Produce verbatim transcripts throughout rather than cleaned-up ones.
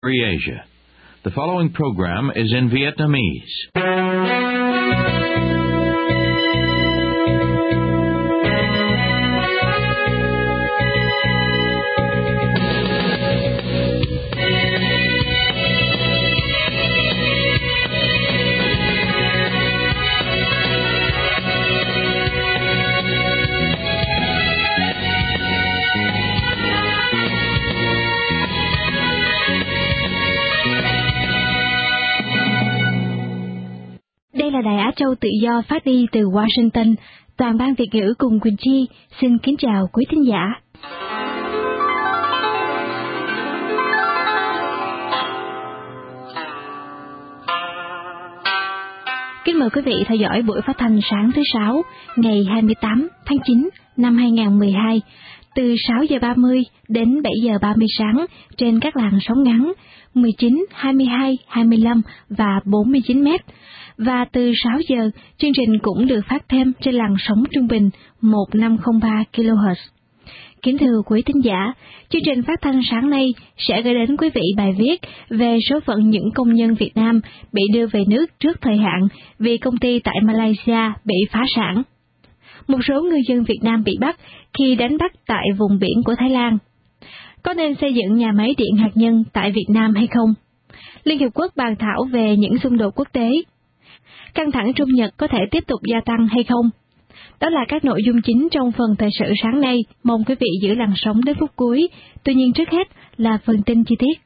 Free Asia. The following program is in Vietnamese. Đây là Đài Á Châu Tự Do phát đi từ Washington. Toàn ban Việt ngữ cùng Quỳnh Chi xin kính chào quý thính giả. Kính mời quý vị theo dõi buổi phát thanh sáng thứ Sáu, ngày hai mươi tám tháng chín năm hai nghìn không trăm mười hai, từ sáu giờ ba mươi đến bảy giờ ba mươi sáng trên các làn sóng ngắn mười chín, hai mươi hai, hai mươi lăm và bốn mươi chín mét. Và từ sáu giờ, chương trình cũng được phát thêm trên làn sóng trung bình một nghìn năm trăm lẻ ba ki lô héc. Kính thưa quý thính giả, chương trình phát thanh sáng nay sẽ gửi đến quý vị bài viết về số phận những công nhân Việt Nam bị đưa về nước trước thời hạn vì công ty tại Malaysia bị phá sản. Một số ngư dân Việt Nam bị bắt khi đánh bắt tại vùng biển của Thái Lan. Có nên xây dựng nhà máy điện hạt nhân tại Việt Nam hay không? Liên Hiệp Quốc bàn thảo về những xung đột quốc tế. Căng thẳng Trung Nhật có thể tiếp tục gia tăng hay không? Đó là các nội dung chính trong phần thời sự sáng nay. Mong quý vị giữ làn sóng đến phút cuối. Tuy nhiên trước hết là phần tin chi tiết.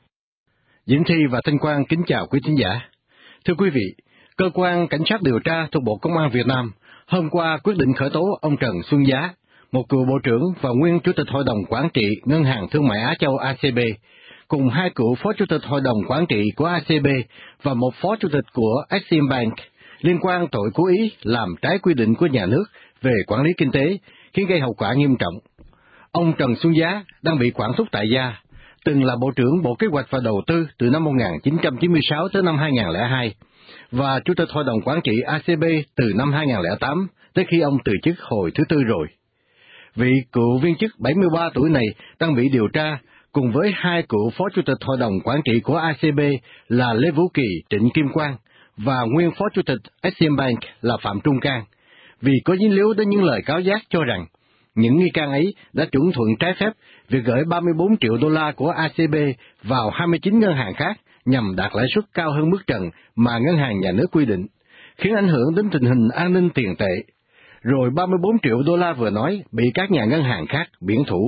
Diễn Thi và Thanh Quang kính chào quý thính giả. Thưa quý vị, Cơ quan Cảnh sát điều tra thuộc Bộ Công an Việt Nam hôm qua quyết định khởi tố ông Trần Xuân Giá, một cựu Bộ trưởng và nguyên Chủ tịch Hội đồng Quản trị Ngân hàng Thương mại Á Châu A C B, cùng hai cựu Phó Chủ tịch Hội đồng Quản trị của A C B và một Phó Chủ tịch của Eximbank liên quan tội cố ý làm trái quy định của nhà nước về quản lý kinh tế, khiến gây hậu quả nghiêm trọng. Ông Trần Xuân Giá đang bị quản thúc tại gia, từng là Bộ trưởng Bộ Kế hoạch và Đầu tư từ năm một nghìn chín trăm chín mươi sáu tới năm hai nghìn không trăm lẻ hai, và Chủ tịch Hội đồng Quản trị A C B từ năm hai nghìn không trăm lẻ tám tới khi ông từ chức hồi thứ tư rồi. Vị cựu viên chức bảy mươi ba tuổi này đang bị điều tra, cùng với hai cựu Phó Chủ tịch Hội đồng Quản trị của A C B là Lê Vũ Kỳ, Trịnh Kim Quang và nguyên Phó Chủ tịch Eximbank là Phạm Trung Cang, vì có dính líu đến những lời cáo giác cho rằng những nghi can ấy đã chuẩn thuận trái phép việc gửi ba mươi bốn triệu đô la của A C B vào hai mươi chín ngân hàng khác nhằm đạt lãi suất cao hơn mức trần mà ngân hàng nhà nước quy định, khiến ảnh hưởng đến tình hình an ninh tiền tệ. Rồi ba mươi bốn triệu đô la vừa nói bị các nhà ngân hàng khác biển thủ.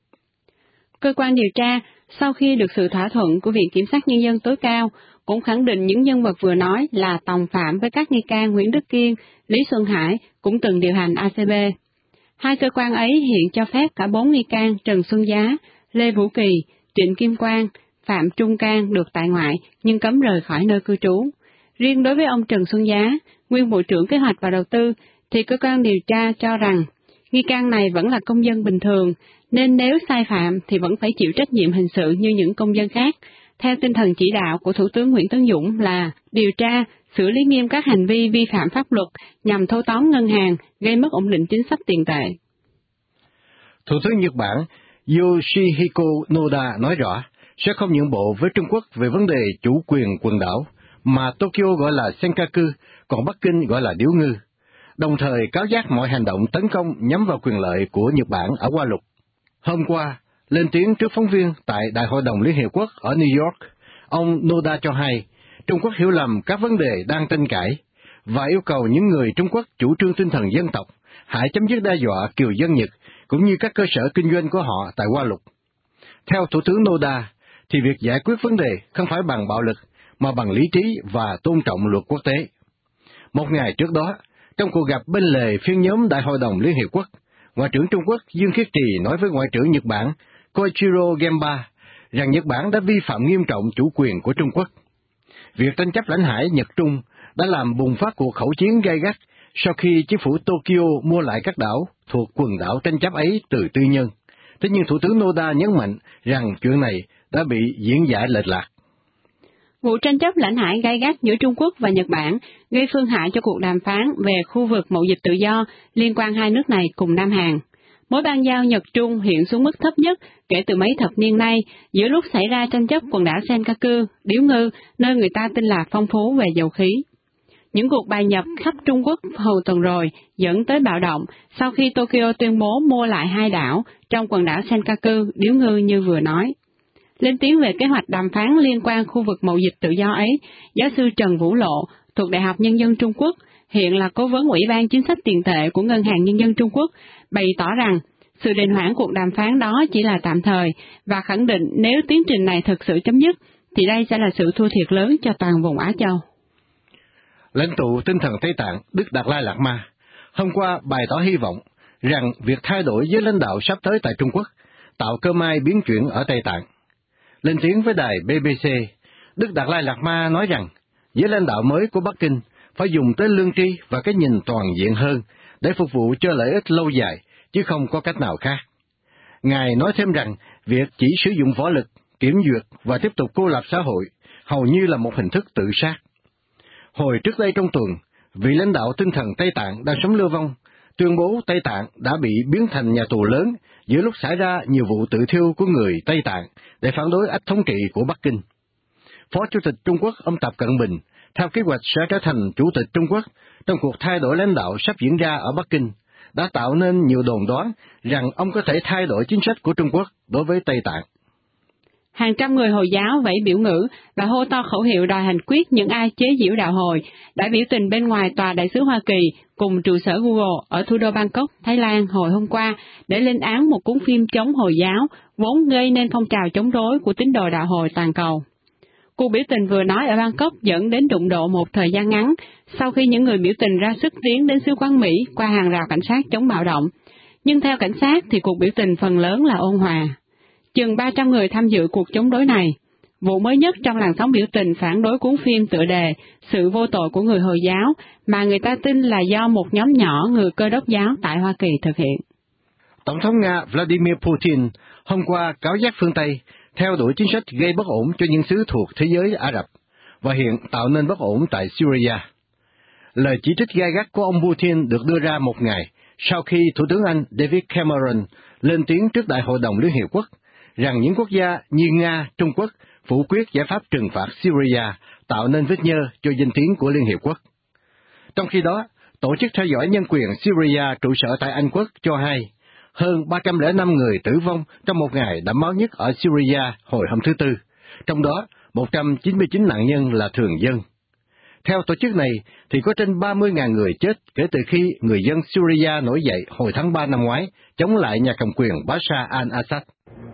Cơ quan điều tra, sau khi được sự thỏa thuận của Viện Kiểm sát Nhân dân tối cao, cũng khẳng định những nhân vật vừa nói là đồng phạm với các nghi can Nguyễn Đức Kiên, Lý Xuân Hải cũng từng điều hành A C B. Hai cơ quan ấy hiện cho phép cả bốn nghi can Trần Xuân Giá, Lê Vũ Kỳ, Trịnh Kim Quang, Phạm Trung Cang được tại ngoại nhưng cấm rời khỏi nơi cư trú. Riêng đối với ông Trần Xuân Giá, nguyên Bộ trưởng Kế hoạch và Đầu tư, thì cơ quan điều tra cho rằng nghi can này vẫn là công dân bình thường, nên nếu sai phạm thì vẫn phải chịu trách nhiệm hình sự như những công dân khác, theo tinh thần chỉ đạo của Thủ tướng Nguyễn Tấn Dũng là điều tra, xử lý nghiêm các hành vi vi phạm pháp luật nhằm thâu tóm ngân hàng, gây mất ổn định chính sách tiền tệ. Thủ tướng Nhật Bản Yoshihiko Noda nói rõ sẽ không nhượng bộ với Trung Quốc về vấn đề chủ quyền quần đảo, mà Tokyo gọi là Senkaku, còn Bắc Kinh gọi là điếu ngư, đồng thời cáo giác mọi hành động tấn công nhắm vào quyền lợi của Nhật Bản ở Hoa Lục. Hôm qua, lên tiếng trước phóng viên tại Đại hội đồng Liên Hiệp Quốc ở New York, ông Noda cho hay Trung Quốc hiểu lầm các vấn đề đang tranh cãi và yêu cầu những người Trung Quốc chủ trương tinh thần dân tộc hãy chấm dứt đe dọa kiều dân Nhật cũng như các cơ sở kinh doanh của họ tại Hoa Lục. Theo Thủ tướng Noda, thì việc giải quyết vấn đề không phải bằng bạo lực mà bằng lý trí và tôn trọng luật quốc tế. Một ngày trước đó, trong cuộc gặp bên lề phiên nhóm Đại hội đồng Liên Hiệp Quốc, Ngoại trưởng Trung Quốc Dương Khiết Trì nói với Ngoại trưởng Nhật Bản Koichiro Gemba rằng Nhật Bản đã vi phạm nghiêm trọng chủ quyền của Trung Quốc. Việc tranh chấp lãnh hải Nhật-Trung đã làm bùng phát cuộc khẩu chiến gay gắt sau khi chính phủ Tokyo mua lại các đảo thuộc quần đảo tranh chấp ấy từ tư nhân. Thế nhưng Thủ tướng Noda nhấn mạnh rằng chuyện này đã bị diễn giải lệch lạc. Vụ tranh chấp lãnh hải gay gắt giữa Trung Quốc và Nhật Bản gây phương hại cho cuộc đàm phán về khu vực mậu dịch tự do liên quan hai nước này cùng Nam Hàn. Mối bang giao Nhật-Trung hiện xuống mức thấp nhất kể từ mấy thập niên nay, giữa lúc xảy ra tranh chấp quần đảo Senkaku, Điếu Ngư, nơi người ta tin là phong phú về dầu khí. Những cuộc bài nhập khắp Trung Quốc hồi tuần rồi dẫn tới bạo động sau khi Tokyo tuyên bố mua lại hai đảo trong quần đảo Senkaku, Điếu Ngư như vừa nói. Lên tiếng về kế hoạch đàm phán liên quan khu vực mậu dịch tự do ấy, giáo sư Trần Vũ Lộ thuộc Đại học Nhân dân Trung Quốc, hiện là cố vấn Ủy ban Chính sách Tiền tệ của Ngân hàng Nhân dân Trung Quốc, bày tỏ rằng sự đình hoãn cuộc đàm phán đó chỉ là tạm thời và khẳng định nếu tiến trình này thực sự chấm dứt, thì đây sẽ là sự thua thiệt lớn cho toàn vùng Á Châu. Lãnh tụ tinh thần Tây Tạng Đức Đạt Lai Lạt Ma hôm qua bày tỏ hy vọng rằng việc thay đổi giới lãnh đạo sắp tới tại Trung Quốc tạo cơ may biến chuyển ở Tây Tạng. Lên tiếng với đài bê bê xê, Đức Đạt Lai Lạt Ma nói rằng giới lãnh đạo mới của Bắc Kinh phải dùng tới lương tri và cái nhìn toàn diện hơn để phục vụ cho lợi ích lâu dài, chứ không có cách nào khác. Ngài nói thêm rằng việc chỉ sử dụng võ lực, kiểm duyệt và tiếp tục cô lập xã hội hầu như là một hình thức tự sát. Hồi trước đây trong tuần, vị lãnh đạo tinh thần Tây Tạng đang sống lưu vong, tuyên bố Tây Tạng đã bị biến thành nhà tù lớn giữa lúc xảy ra nhiều vụ tự thiêu của người Tây Tạng để phản đối ách thống trị của Bắc Kinh. Phó Chủ tịch Trung Quốc ông Tập Cận Bình theo kế hoạch sẽ trở thành Chủ tịch Trung Quốc trong cuộc thay đổi lãnh đạo sắp diễn ra ở Bắc Kinh, đã tạo nên nhiều đồn đoán rằng ông có thể thay đổi chính sách của Trung Quốc đối với Tây Tạng. Hàng trăm người Hồi giáo vẫy biểu ngữ và hô to khẩu hiệu đòi hành quyết những ai chế giễu đạo Hồi đã biểu tình bên ngoài tòa đại sứ Hoa Kỳ cùng trụ sở Google ở thủ đô Bangkok, Thái Lan hồi hôm qua để lên án một cuốn phim chống Hồi giáo vốn gây nên phong trào chống đối của tín đồ đạo Hồi toàn cầu. Cuộc biểu tình vừa nói ở Bangkok dẫn đến đụng độ một thời gian ngắn sau khi những người biểu tình ra sức tiến đến sứ quán Mỹ qua hàng rào cảnh sát chống bạo động. Nhưng theo cảnh sát thì cuộc biểu tình phần lớn là ôn hòa. Chừng ba trăm người tham dự cuộc chống đối này. Vụ mới nhất trong làn sóng biểu tình phản đối cuốn phim tựa đề Sự vô tội của người Hồi giáo mà người ta tin là do một nhóm nhỏ người Cơ đốc giáo tại Hoa Kỳ thực hiện. Tổng thống Nga Vladimir Putin hôm qua cáo giác phương Tây theo đuổi chính sách gây bất ổn cho những xứ thuộc thế giới Ả Rập và hiện tạo nên bất ổn tại Syria. Lời chỉ trích gay gắt của ông Putin được đưa ra một ngày sau khi Thủ tướng Anh David Cameron lên tiếng trước Đại hội đồng Liên Hiệp Quốc rằng những quốc gia như Nga, Trung Quốc phủ quyết giải pháp trừng phạt Syria tạo nên vết nhơ cho danh tiếng của Liên Hiệp Quốc. Trong khi đó, Tổ chức theo dõi nhân quyền Syria trụ sở tại Anh Quốc cho hay hơn ba trăm lẻ năm người tử vong trong một ngày đẫm máu nhất ở Syria hồi hôm thứ Tư, trong đó một trăm chín mươi chín nạn nhân là thường dân. Theo tổ chức này, thì có trên ba mươi nghìn người chết kể từ khi người dân Syria nổi dậy hồi tháng ba năm ngoái, chống lại nhà cầm quyền Bashar al-Assad.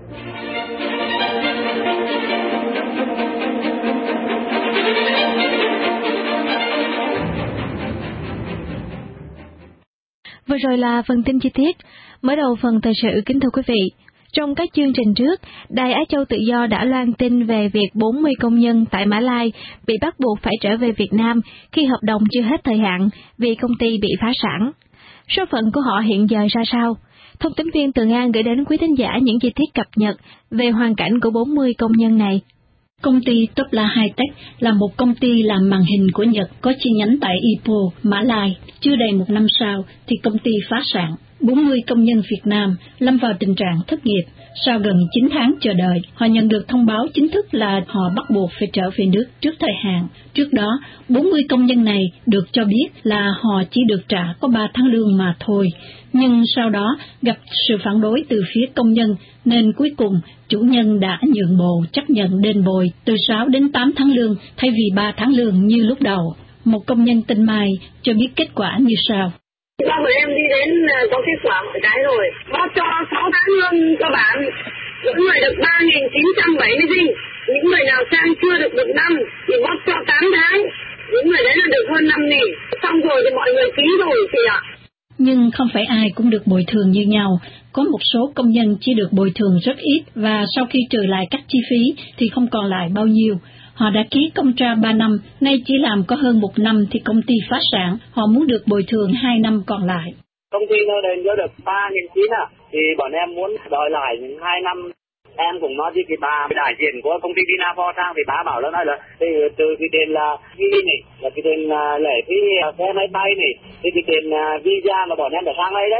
Vừa rồi là phần tin chi tiết. Mở đầu phần thời sự, kính thưa quý vị. Trong các chương trình trước, Đài Á Châu Tự Do đã loan tin về việc bốn mươi công nhân tại Mã Lai bị bắt buộc phải trở về Việt Nam khi hợp đồng chưa hết thời hạn vì công ty bị phá sản. Số phận của họ hiện giờ ra sao? Thông tín viên Tường An gửi đến quý thính giả những chi tiết cập nhật về hoàn cảnh của bốn mươi công nhân này. Công ty Topla Hightech là một công ty làm màn hình của Nhật có chi nhánh tại Ipoh, Mã Lai. Chưa đầy một năm sau thì công ty phá sản. bốn mươi công nhân Việt Nam lâm vào tình trạng thất nghiệp. Sau gần chín tháng chờ đợi, họ nhận được thông báo chính thức là họ bắt buộc phải trở về nước trước thời hạn. Trước đó, bốn mươi công nhân này được cho biết là họ chỉ được trả có ba tháng lương mà thôi. Nhưng sau đó gặp sự phản đối từ phía công nhân, nên cuối cùng chủ nhân đã nhượng bộ chấp nhận đền bồi từ sáu đến tám tháng lương thay vì ba tháng lương như lúc đầu. Một công nhân Tân Mai cho biết kết quả như sau. Ba bọn em đi đến có kết quả một cái rồi, bác cho sáu tháng lương cho bạn, mỗi người được ba nghìn chín trăm bảy mươi giây, những người nào sang chưa được được năm thì bác cho tám tháng, những người đấy là được hơn năm nghìn, xong rồi thì mọi người ký rồi chị ạ. Nhưng không phải ai cũng được bồi thường như nhau, có một số công nhân chỉ được bồi thường rất ít và sau khi trừ lại các chi phí thì không còn lại bao nhiêu. Họ đã ký công tra ba năm, nay chỉ làm có hơn một năm thì công ty phá sản, họ muốn được bồi thường hai năm còn lại. Công ty nó đền cho được ba nghìn chín trăm à, thì bọn em muốn đòi lại những hai năm. Em cũng nói với cái bà đại diện của công ty Vinafor sang thì bà bảo là nói là từ, từ cái tiền là ghi này, là cái tiền lệ phí vé máy bay này, thì cái tiền visa mà bọn em đã sang đây đấy,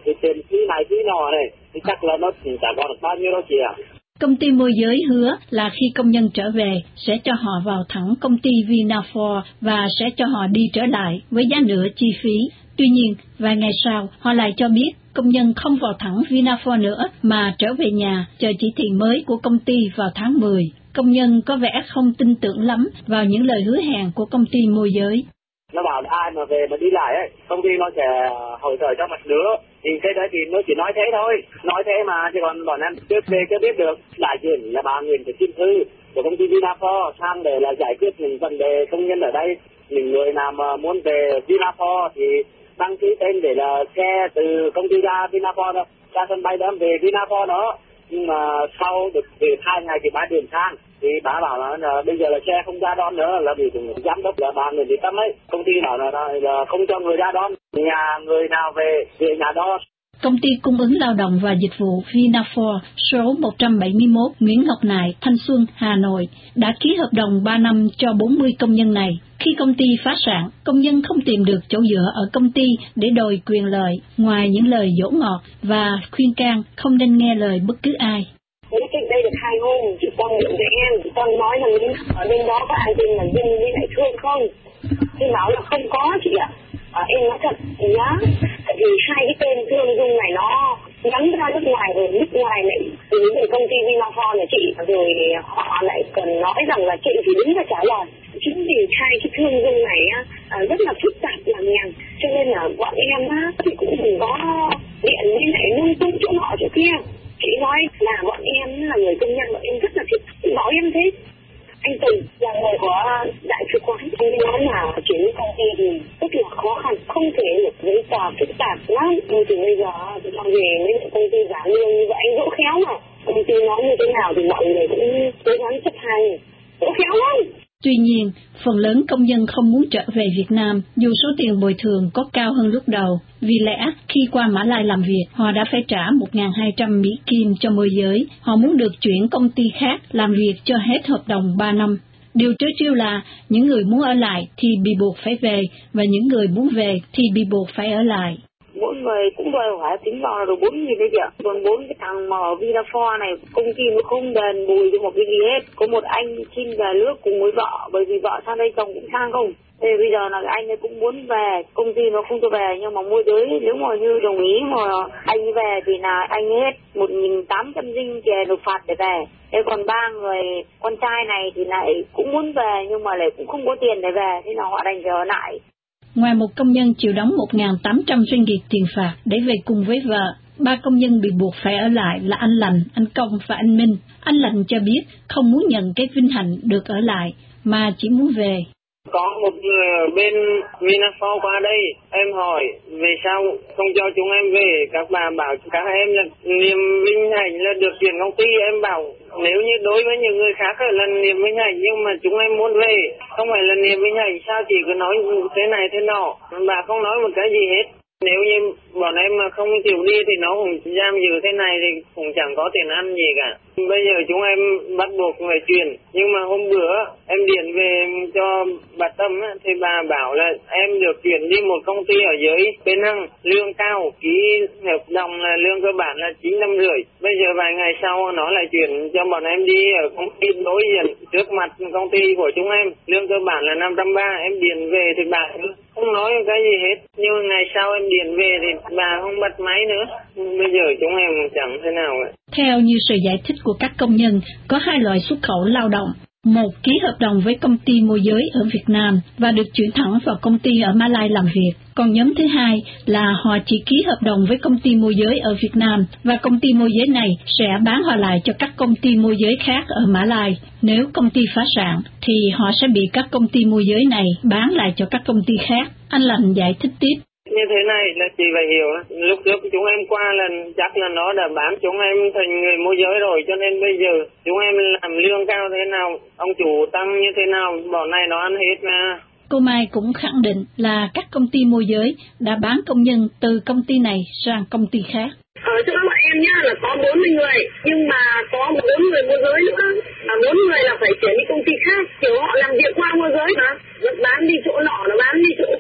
thì tiền phí này phí nọ này, thì chắc là nó chỉ trả còn được bao nhiêu đâu chị ạ. Công ty môi giới hứa là khi công nhân trở về sẽ cho họ vào thẳng công ty Vinafor và sẽ cho họ đi trở lại với giá nửa chi phí. Tuy nhiên, vài ngày sau, họ lại cho biết công nhân không vào thẳng Vinafor nữa mà trở về nhà chờ chỉ thị mới của công ty vào tháng mười. Công nhân có vẻ không tin tưởng lắm vào những lời hứa hẹn của công ty môi giới. Nó bảo ai mà về mà đi lại ấy, công ty nó sẽ hồi thời cho mặt nữa. Thì cái đấy thì nó chỉ nói thế thôi, nói thế mà, chứ còn bọn em trước về chưa biết được. Đại diện là ba nghìn cái xin thư của công ty Vinafor sang để là giải quyết những vấn đề công nhân ở đây. Những người nào mà muốn về Vinafor thì đăng ký tên để là xe từ công ty ra Vinafor đó, ra sân bay đem về Vinafor đó. Nhưng mà sau được về hai ngày thì bãi điện sang, thì bà bảo là, là bây giờ là xe không ra đón nữa, là vì giám đốc là bà người bị tâm ấy, công ty bảo là, là, là không cho người ra đón, nhà người nào về về nhà đó. Công ty cung ứng lao động và dịch vụ Vinafor số một trăm bảy mươi mốt Nguyễn Ngọc Nại, Thanh Xuân, Hà Nội đã ký hợp đồng ba năm cho bốn mươi công nhân này. Khi công ty phá sản, công nhân không tìm được chỗ dựa ở công ty để đòi quyền lợi, ngoài những lời dỗ ngọt và khuyên can không nên nghe lời bất cứ ai. Mới cách đây được hai hôm, chị Con điện với em, chị Con nói rằng ở bên đó có ai tên là Vinh với lại Thương không? Thì bảo là không có chị ạ. À, em nói thật nhá, tại vì hai cái tên Thương Dung này nó nhắm ra nước ngoài rồi, nước ngoài này từ những công ty Vinafor này chị, rồi họ lại còn nói rằng là chị thì đứng ra trả lời. Chính vì hai cái Thương Dung này á, rất là phức tạp lằng nhằng, cho nên là bọn em á thì cũng đừng có điện với lại lung tung chỗ nọ chỗ kia. Chị nói là bọn em là người công nhân, bọn em rất là thiệt, bảo em thế. Anh Tùng là người của đại sứ quán, anh nói là chuyển đến công ty thì rất là khó khăn, không thể được giấy tờ phức tạp lắm. Nhưng từ bây giờ thì xong về mấy công ty trả lương như vậy, anh dỗ khéo mà. Công ty nói như thế nào thì mọi người cũng cố gắng chấp hành, dỗ khéo lắm. Tuy nhiên, phần lớn công nhân không muốn trở về Việt Nam dù số tiền bồi thường có cao hơn lúc đầu. Vì lẽ, khi qua Mã Lai làm việc, họ đã phải trả một nghìn hai trăm Mỹ Kim cho môi giới. Họ muốn được chuyển công ty khác làm việc cho hết hợp đồng ba năm. Điều trớ trêu là những người muốn ở lại thì bị buộc phải về, và những người muốn về thì bị buộc phải ở lại. Mỗi người cũng đòi hỏi tính vào là được bốn nghìn đấy chị ạ. Còn bốn cái thằng mà ở Vinafor này, công ty nó không đền bù cho một cái gì hết. Có một anh xin về nước cùng với vợ, bởi vì vợ sang đây chồng cũng sang không. Thế bây giờ là anh ấy cũng muốn về, công ty nó không cho về, nhưng mà môi giới nếu mà như đồng ý mà anh ấy về thì là anh ấy hết một nghìn tám trăm dinh chè nộp phạt để về. Thế còn ba người con trai này thì lại cũng muốn về nhưng mà lại cũng không có tiền để về, thế là họ đành phải ở lại. Ngoài một công nhân chịu đóng một nghìn tám trăm ringgit tiền phạt để về cùng với vợ, ba công nhân bị buộc phải ở lại là anh Lành, anh Công và anh Minh. Anh Lành cho biết không muốn nhận cái vinh hạnh được ở lại, mà chỉ muốn về. Có một người ở bên Vinafor qua đây, em hỏi về sao không cho chúng em về, các bà bảo các em là niềm vinh hạnh là được chuyển công ty. Em bảo nếu như đối với những người khác là niềm vinh hạnh, nhưng mà chúng em muốn về, không phải là niềm vinh hạnh, sao chỉ cứ nói thế này thế nọ, bà không nói một cái gì hết. Nếu như bọn em mà không chịu đi thì nó cũng giam giữ thế này thì cũng chẳng có tiền ăn gì cả. Bây giờ chúng em bắt buộc phải chuyển. Nhưng mà hôm bữa em điện về cho bà Tâm thì bà bảo là em được chuyển đi một công ty ở dưới Penang Hăng, lương cao, ký hợp đồng là lương cơ bản là chín trăm rưỡi. Bây giờ vài ngày sau nó lại chuyển cho bọn em đi ở công ty đối diện trước mặt công ty của chúng em, lương cơ bản là năm trăm ba mươi. Em điện về thì bà không nói cái gì hết, nhưng ngày sau em điện về thì bà không bắt máy nữa. Bây giờ chúng em chẳng thế nào vậy. Theo như sự giải thích của các công nhân, có hai loại xuất khẩu lao động. Một, ký hợp đồng với công ty môi giới ở Việt Nam và được chuyển thẳng vào công ty ở Mã Lai làm việc. Còn nhóm thứ hai là họ chỉ ký hợp đồng với công ty môi giới ở Việt Nam và công ty môi giới này sẽ bán họ lại cho các công ty môi giới khác ở Mã Lai. Nếu công ty phá sản thì họ sẽ bị các công ty môi giới này bán lại cho các công ty khác. Anh Lành giải thích tiếp. Như thế này là chị phải hiểu, lúc trước chúng em qua lần chắc là nó đã bán chúng em thành người môi giới rồi, cho nên bây giờ chúng em làm lương cao thế nào, ông chủ tăng như thế nào, bọn này nó ăn hết mà. Cô Mai cũng khẳng định là các công ty môi giới đã bán công nhân từ công ty này sang công ty khác. Ở chỗ bọn em nhá là có bốn mươi người, nhưng mà có bốn người môi giới nữa, và bốn người là phải chuyển đi công ty khác, kiểu họ làm việc qua môi giới mà, bán đi chỗ nọ, nó bán đi chỗ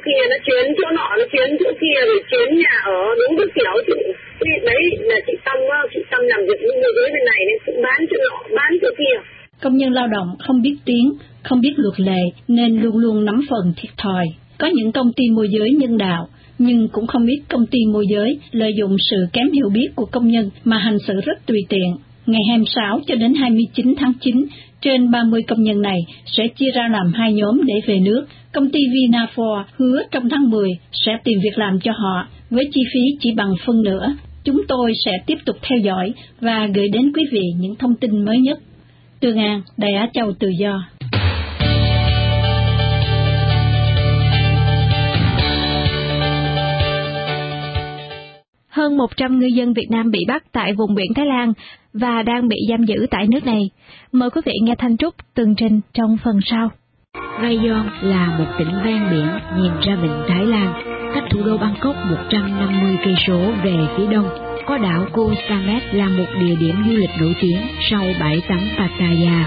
kia, nó chuyển chỗ nọ, nó chuyển chỗ kia, rồi chuyển nhà ở, đúng cái kiểu chị. Đấy là chị Tâm, chị Tâm làm việc với người dưới bên này nên cũng bán chỗ nọ, bán chỗ kia. Công nhân lao động không biết tiếng, không biết luật lệ nên luôn luôn nắm phần thiệt thòi. Có những công ty môi giới nhân đạo, nhưng cũng không ít công ty môi giới lợi dụng sự kém hiểu biết của công nhân mà hành xử rất tùy tiện. Ngày hai mươi sáu cho đến hai mươi chín tháng chín, trên ba mươi công nhân này sẽ chia ra làm hai nhóm để về nước. Công ty Vinafor hứa trong tháng mười sẽ tìm việc làm cho họ với chi phí chỉ bằng phân nửa. Chúng tôi sẽ tiếp tục theo dõi và gửi đến quý vị những thông tin mới nhất. Từ An, Đài Á Châu Tự Do. Hơn một trăm ngư dân Việt Nam bị bắt tại vùng biển Thái Lan và đang bị giam giữ tại nước này. Mời quý vị nghe Thanh Trúc tường trình trong phần sau. Rayong là một tỉnh ven biển nhìn ra vịnh Thái Lan, cách thủ đô Bangkok một trăm năm mươi cây số về phía đông. Có đảo Koh Samet là một địa điểm du lịch nổi tiếng sau bãi tắm Pattaya.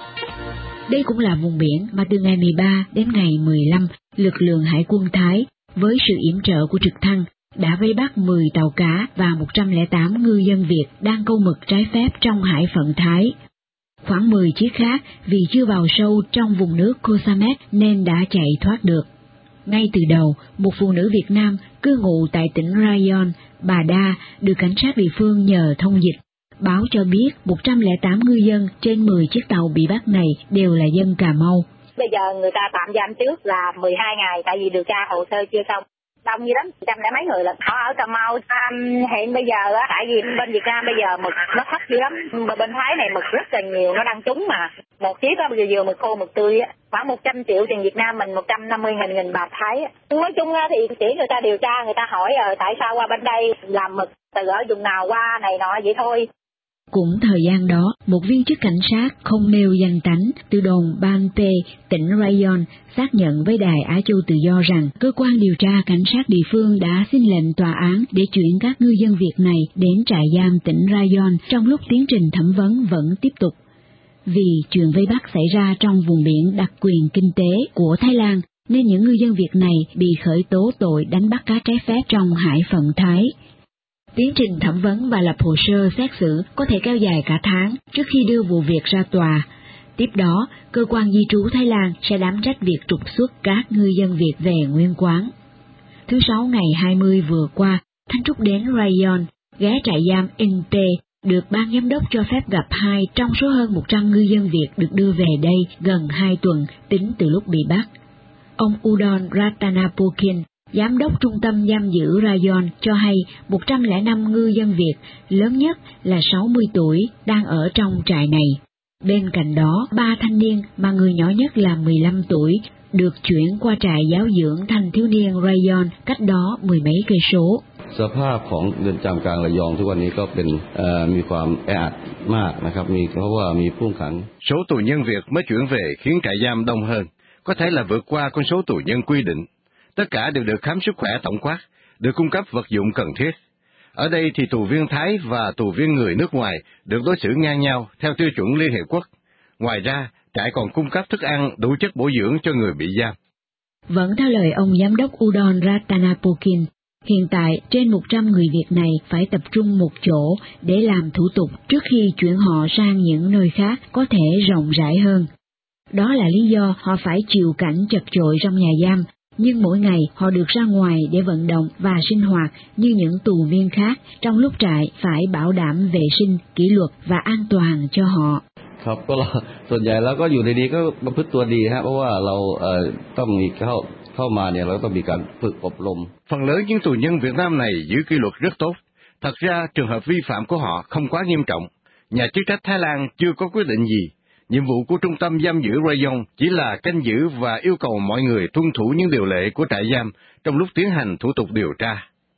Đây cũng là vùng biển mà từ ngày mười ba đến ngày mười lăm, lực lượng hải quân Thái với sự yểm trợ của trực thăng đã vây bắt mười tàu cá và một trăm lẻ tám ngư dân Việt đang câu mực trái phép trong hải phận Thái. Khoảng mười chiếc khác vì chưa vào sâu trong vùng nước Koh Samet nên đã chạy thoát được. Ngay từ đầu, một phụ nữ Việt Nam cư ngụ tại tỉnh Rayong, bà Đa, được cảnh sát địa phương nhờ thông dịch, báo cho biết một trăm lẻ tám ngư dân trên mười chiếc tàu bị bắt này đều là dân Cà Mau. Bây giờ người ta tạm giam trước là mười hai ngày tại vì điều tra hồ sơ chưa xong. Đông như lắm, trăm lẻ mấy người lận. Họ ở Cà Mau, um, hiện bây giờ á, tại vì bên Việt Nam bây giờ mực nó thấp dữ lắm. Mà bên Thái này mực rất là nhiều, nó đang trúng mà. Một chiếc á, vừa vừa mực khô mực tươi á, khoảng một trăm triệu tiền Việt Nam mình, một trăm năm mươi nghìn nghìn bạc Thái á. Nói chung á, thì chỉ người ta điều tra, người ta hỏi rồi tại sao qua bên đây làm mực, từ ở vùng nào qua này nọ vậy thôi. Cũng thời gian đó, một viên chức cảnh sát không nêu danh tánh từ đồn Ban Pe, tỉnh Rayong, xác nhận với Đài Á Châu Tự Do rằng cơ quan điều tra cảnh sát địa phương đã xin lệnh tòa án để chuyển các ngư dân Việt này đến trại giam tỉnh Rayong trong lúc tiến trình thẩm vấn vẫn tiếp tục. Vì chuyện vây bắt xảy ra trong vùng biển đặc quyền kinh tế của Thái Lan, nên những ngư dân Việt này bị khởi tố tội đánh bắt cá trái phép trong hải phận Thái. Tiến trình thẩm vấn và lập hồ sơ xét xử có thể kéo dài cả tháng trước khi đưa vụ việc ra tòa. Tiếp đó, cơ quan di trú Thái Lan sẽ đảm trách việc trục xuất các ngư dân Việt về nguyên quán. Thứ Sáu ngày hai mươi vừa qua, Thanh Trúc đến Rayong, ghé trại giam en pê, được ban giám đốc cho phép gặp hai trong số hơn một trăm ngư dân Việt được đưa về đây gần hai tuần tính từ lúc bị bắt. Ông Udon Ratanapokin, Giám đốc Trung tâm Giam giữ Rayong cho hay một trăm lẻ năm ngư dân Việt, lớn nhất là sáu mươi tuổi, đang ở trong trại này. Bên cạnh đó, ba thanh niên mà người nhỏ nhất là mười lăm tuổi, được chuyển qua trại giáo dưỡng thanh thiếu niên Rayong cách đó mười mấy cây số. สภาพของเรือนจำกลางระยองทุกวันนี้ก็เป็นมีความแออัดมากนะครับมีเพราะว่ามีผู้ขัง Số tù nhân Việt mới chuyển về khiến trại giam đông hơn, có thể là vượt qua con số tù nhân quy định. Tất cả đều được khám sức khỏe tổng quát, được cung cấp vật dụng cần thiết. Ở đây thì tù viên Thái và tù viên người nước ngoài được đối xử ngang nhau theo tiêu chuẩn Liên Hiệp Quốc. Ngoài ra, trại còn cung cấp thức ăn đủ chất bổ dưỡng cho người bị giam. Vẫn theo lời ông Giám đốc Udon Ratanapokin, hiện tại trên một trăm người Việt này phải tập trung một chỗ để làm thủ tục trước khi chuyển họ sang những nơi khác có thể rộng rãi hơn. Đó là lý do họ phải chịu cảnh chật chội trong nhà giam, nhưng mỗi ngày họ được ra ngoài để vận động và sinh hoạt như những tù viên khác, trong lúc trại phải bảo đảm vệ sinh, kỷ luật và an toàn cho họ. ครับก็ส่วนใหญ่แล้วก็อยู่ดีๆก็ประพฤติตัวดีฮะเพราะว่าเราเอ่อต้องมีเข้าเข้ามาเนี่ยเราต้องมีการฝึกอบรม Phần lớn những tù nhân Việt Nam này giữ kỷ luật rất tốt. Thật ra trường hợp vi phạm của họ không quá nghiêm trọng. Nhà chức trách Thái Lan chưa có quyết định gì. Nhiệm vụ của trung tâm giam giữ Rayong chỉ là canh giữ và yêu cầu mọi người tuân thủ những điều lệ của trại giam trong lúc tiến hành thủ tục điều tra.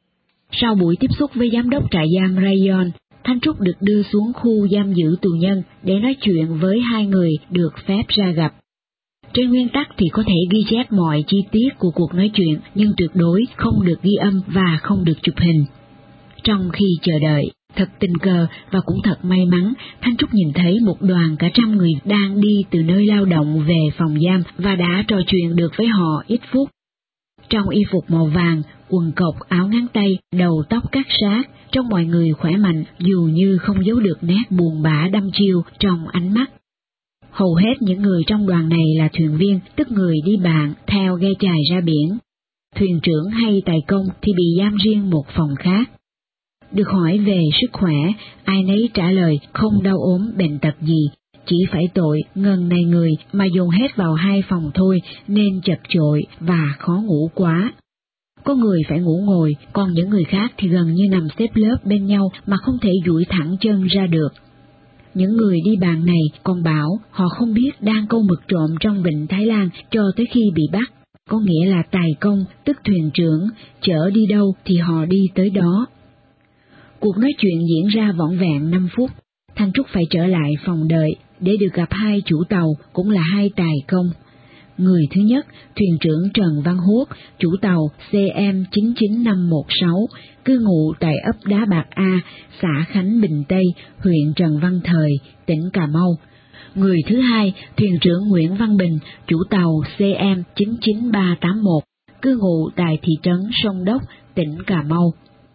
Sau buổi tiếp xúc với giám đốc trại giam Rayong, Thanh Trúc được đưa xuống khu giam giữ tù nhân để nói chuyện với hai người được phép ra gặp. Trên nguyên tắc thì có thể ghi chép mọi chi tiết của cuộc nói chuyện, nhưng tuyệt đối không được ghi âm và không được chụp hình. Trong khi chờ đợi, thật tình cờ và cũng thật may mắn, Thanh Trúc nhìn thấy một đoàn cả trăm người đang đi từ nơi lao động về phòng giam và đã trò chuyện được với họ ít phút. trong y phục màu vàng, quần cộc, áo ngắn tay, đầu tóc cắt sát, trông mọi người khỏe mạnh dù như không giấu được nét buồn bã đăm chiêu trong ánh mắt. Hầu hết những người trong đoàn này là thuyền viên, tức người đi bạn theo ghe chài ra biển. Thuyền trưởng hay tài công thì bị giam riêng một phòng khác. Được hỏi về sức khỏe, ai nấy trả lời không đau ốm bệnh tật gì, chỉ phải tội ngần này người mà dồn hết vào hai phòng thôi nên chật chội và khó ngủ quá. Có người phải ngủ ngồi, còn những người khác thì gần như nằm xếp lớp bên nhau mà không thể duỗi thẳng chân ra được. Những người đi bàn này còn bảo họ không biết đang câu mực trộm trong vịnh Thái Lan cho tới khi bị bắt, có nghĩa là tài công, tức thuyền trưởng, chở đi đâu thì họ đi tới đó. Cuộc nói chuyện diễn ra vỏn vẹn năm phút, Thanh Trúc phải trở lại phòng đợi để được gặp hai chủ tàu cũng là hai tài công. Người thứ nhất, thuyền trưởng Trần Văn Huốt, chủ tàu C M chín chín năm một sáu, cư ngụ tại ấp Đá Bạc A, xã Khánh Bình Tây, huyện Trần Văn Thời, tỉnh Cà Mau. Người thứ hai, thuyền trưởng Nguyễn Văn Bình, chủ tàu C M chín chín ba tám một, cư ngụ tại thị trấn Sông Đốc, tỉnh Cà Mau.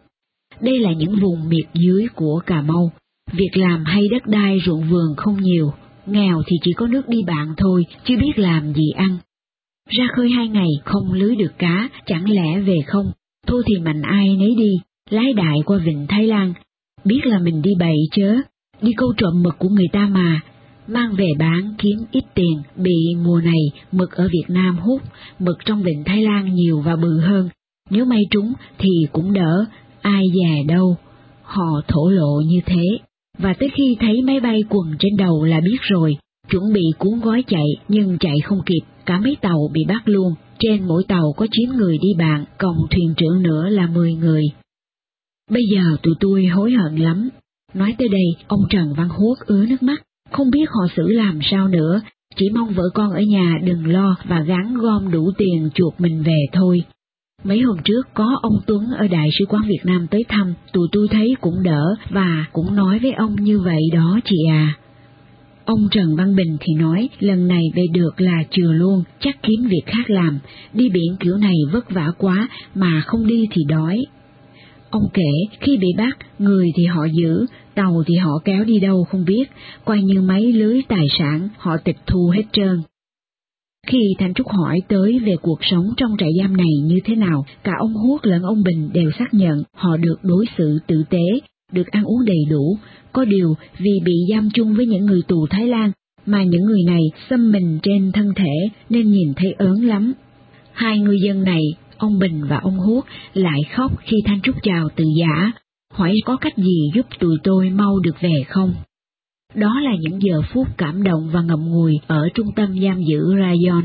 Đây là những vùng miệt dưới của Cà Mau, việc làm hay đất đai ruộng vườn không nhiều, nghèo thì chỉ có nước đi bạn thôi, chứ biết làm gì ăn. Ra khơi hai ngày không lưới được cá, chẳng lẽ về không, thôi thì mạnh ai nấy đi, lái đại qua vịnh Thái Lan, biết là mình đi bậy chớ, đi câu trộm mực của người ta mà, mang về bán kiếm ít tiền, bị mùa này mực ở Việt Nam hút, mực trong vịnh Thái Lan nhiều và bự hơn, nếu may trúng thì cũng đỡ, ai dè đâu. Họ thổ lộ như thế, và tới khi thấy máy bay quần trên đầu là biết rồi, chuẩn bị cuốn gói chạy nhưng chạy không kịp, cả mấy tàu bị bắt luôn, trên mỗi tàu có chín người đi bạn, cộng thuyền trưởng nữa là mười người. Bây giờ tụi tôi hối hận lắm. Nói tới đây, ông Trần Văn Huốt ứa nước mắt, không biết họ xử làm sao nữa, chỉ mong vợ con ở nhà đừng lo và gắng gom đủ tiền chuộc mình về thôi. Mấy hôm trước có ông Tuấn ở Đại sứ quán Việt Nam tới thăm, tụi tôi thấy cũng đỡ và cũng nói với ông như vậy đó chị à. Ông Trần Văn Bình thì nói lần này về được là chừa luôn, chắc kiếm việc khác làm, đi biển kiểu này vất vả quá mà không đi thì đói. Ông kể khi bị bắt, người thì họ giữ, tàu thì họ kéo đi đâu không biết, coi như mấy lưới tài sản họ tịch thu hết trơn. Khi Thanh Trúc hỏi tới về cuộc sống trong trại giam này như thế nào, cả ông Huốt lẫn ông Bình đều xác nhận họ được đối xử tử tế, được ăn uống đầy đủ, có điều vì bị giam chung với những người tù Thái Lan mà những người này xâm mình trên thân thể nên nhìn thấy ớn lắm. Hai ngư dân này, ông Bình và ông Huốt, lại khóc khi Thanh Trúc chào từ giã, hỏi có cách gì giúp tụi tôi mau được về không. Đó là những giờ phút cảm động và ngậm ngùi ở trung tâm giam giữ Rayon.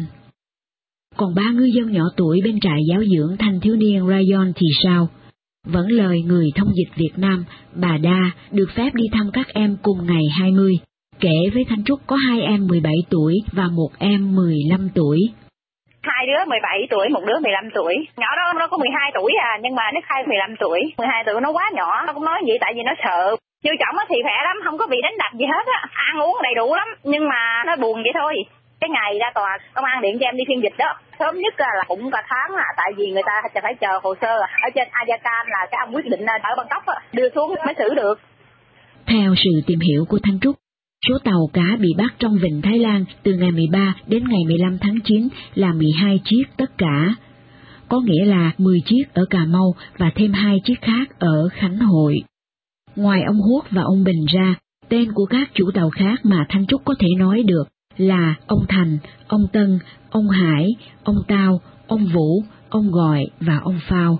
Còn ba ngư dân nhỏ tuổi bên trại giáo dưỡng thanh thiếu niên Rayon thì sao? Vẫn lời người thông dịch Việt Nam, bà Đa, được phép đi thăm các em cùng ngày hai mươi, kể với Thanh Trúc có hai em mười bảy tuổi và một em mười lăm tuổi. Hai đứa mười bảy tuổi, một đứa mười lăm tuổi. Nhỏ đó nó có mười hai tuổi à, nhưng mà nó khai mười lăm tuổi. mười hai tuổi nó quá nhỏ, nó cũng nói vậy tại vì nó sợ. Như chồng thì khỏe lắm, không có bị đánh đập gì hết á, ăn uống đầy đủ lắm, nhưng mà nó buồn vậy thôi. Cái ngày ra tòa, công an điện cho em đi phiên dịch đó, sớm nhất là cũng cả tháng à, tại vì người ta sẽ phải chờ hồ sơ ở trên Ayakan là cái ông quyết định ở Bangkok á, đưa xuống mới xử được. Theo sự tìm hiểu của Thanh Trúc, số tàu cá bị bắt trong vịnh Thái Lan từ ngày mười ba đến ngày mười lăm tháng chín là mười hai chiếc tất cả, có nghĩa là mười chiếc ở Cà Mau và thêm hai chiếc khác ở Khánh Hội. Ngoài ông Huốt và ông Bình ra, tên của các chủ tàu khác mà Thanh Trúc có thể nói được là ông Thành, ông Tân, ông Hải, ông Tao, ông Vũ, ông Gọi và ông Phao.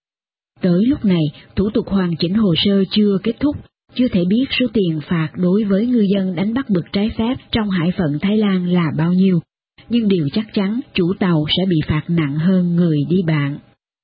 Tới lúc này, thủ tục hoàn chỉnh hồ sơ chưa kết thúc, chưa thể biết số tiền phạt đối với ngư dân đánh bắt mực trái phép trong hải phận Thái Lan là bao nhiêu, nhưng điều chắc chắn chủ tàu sẽ bị phạt nặng hơn người đi bạn.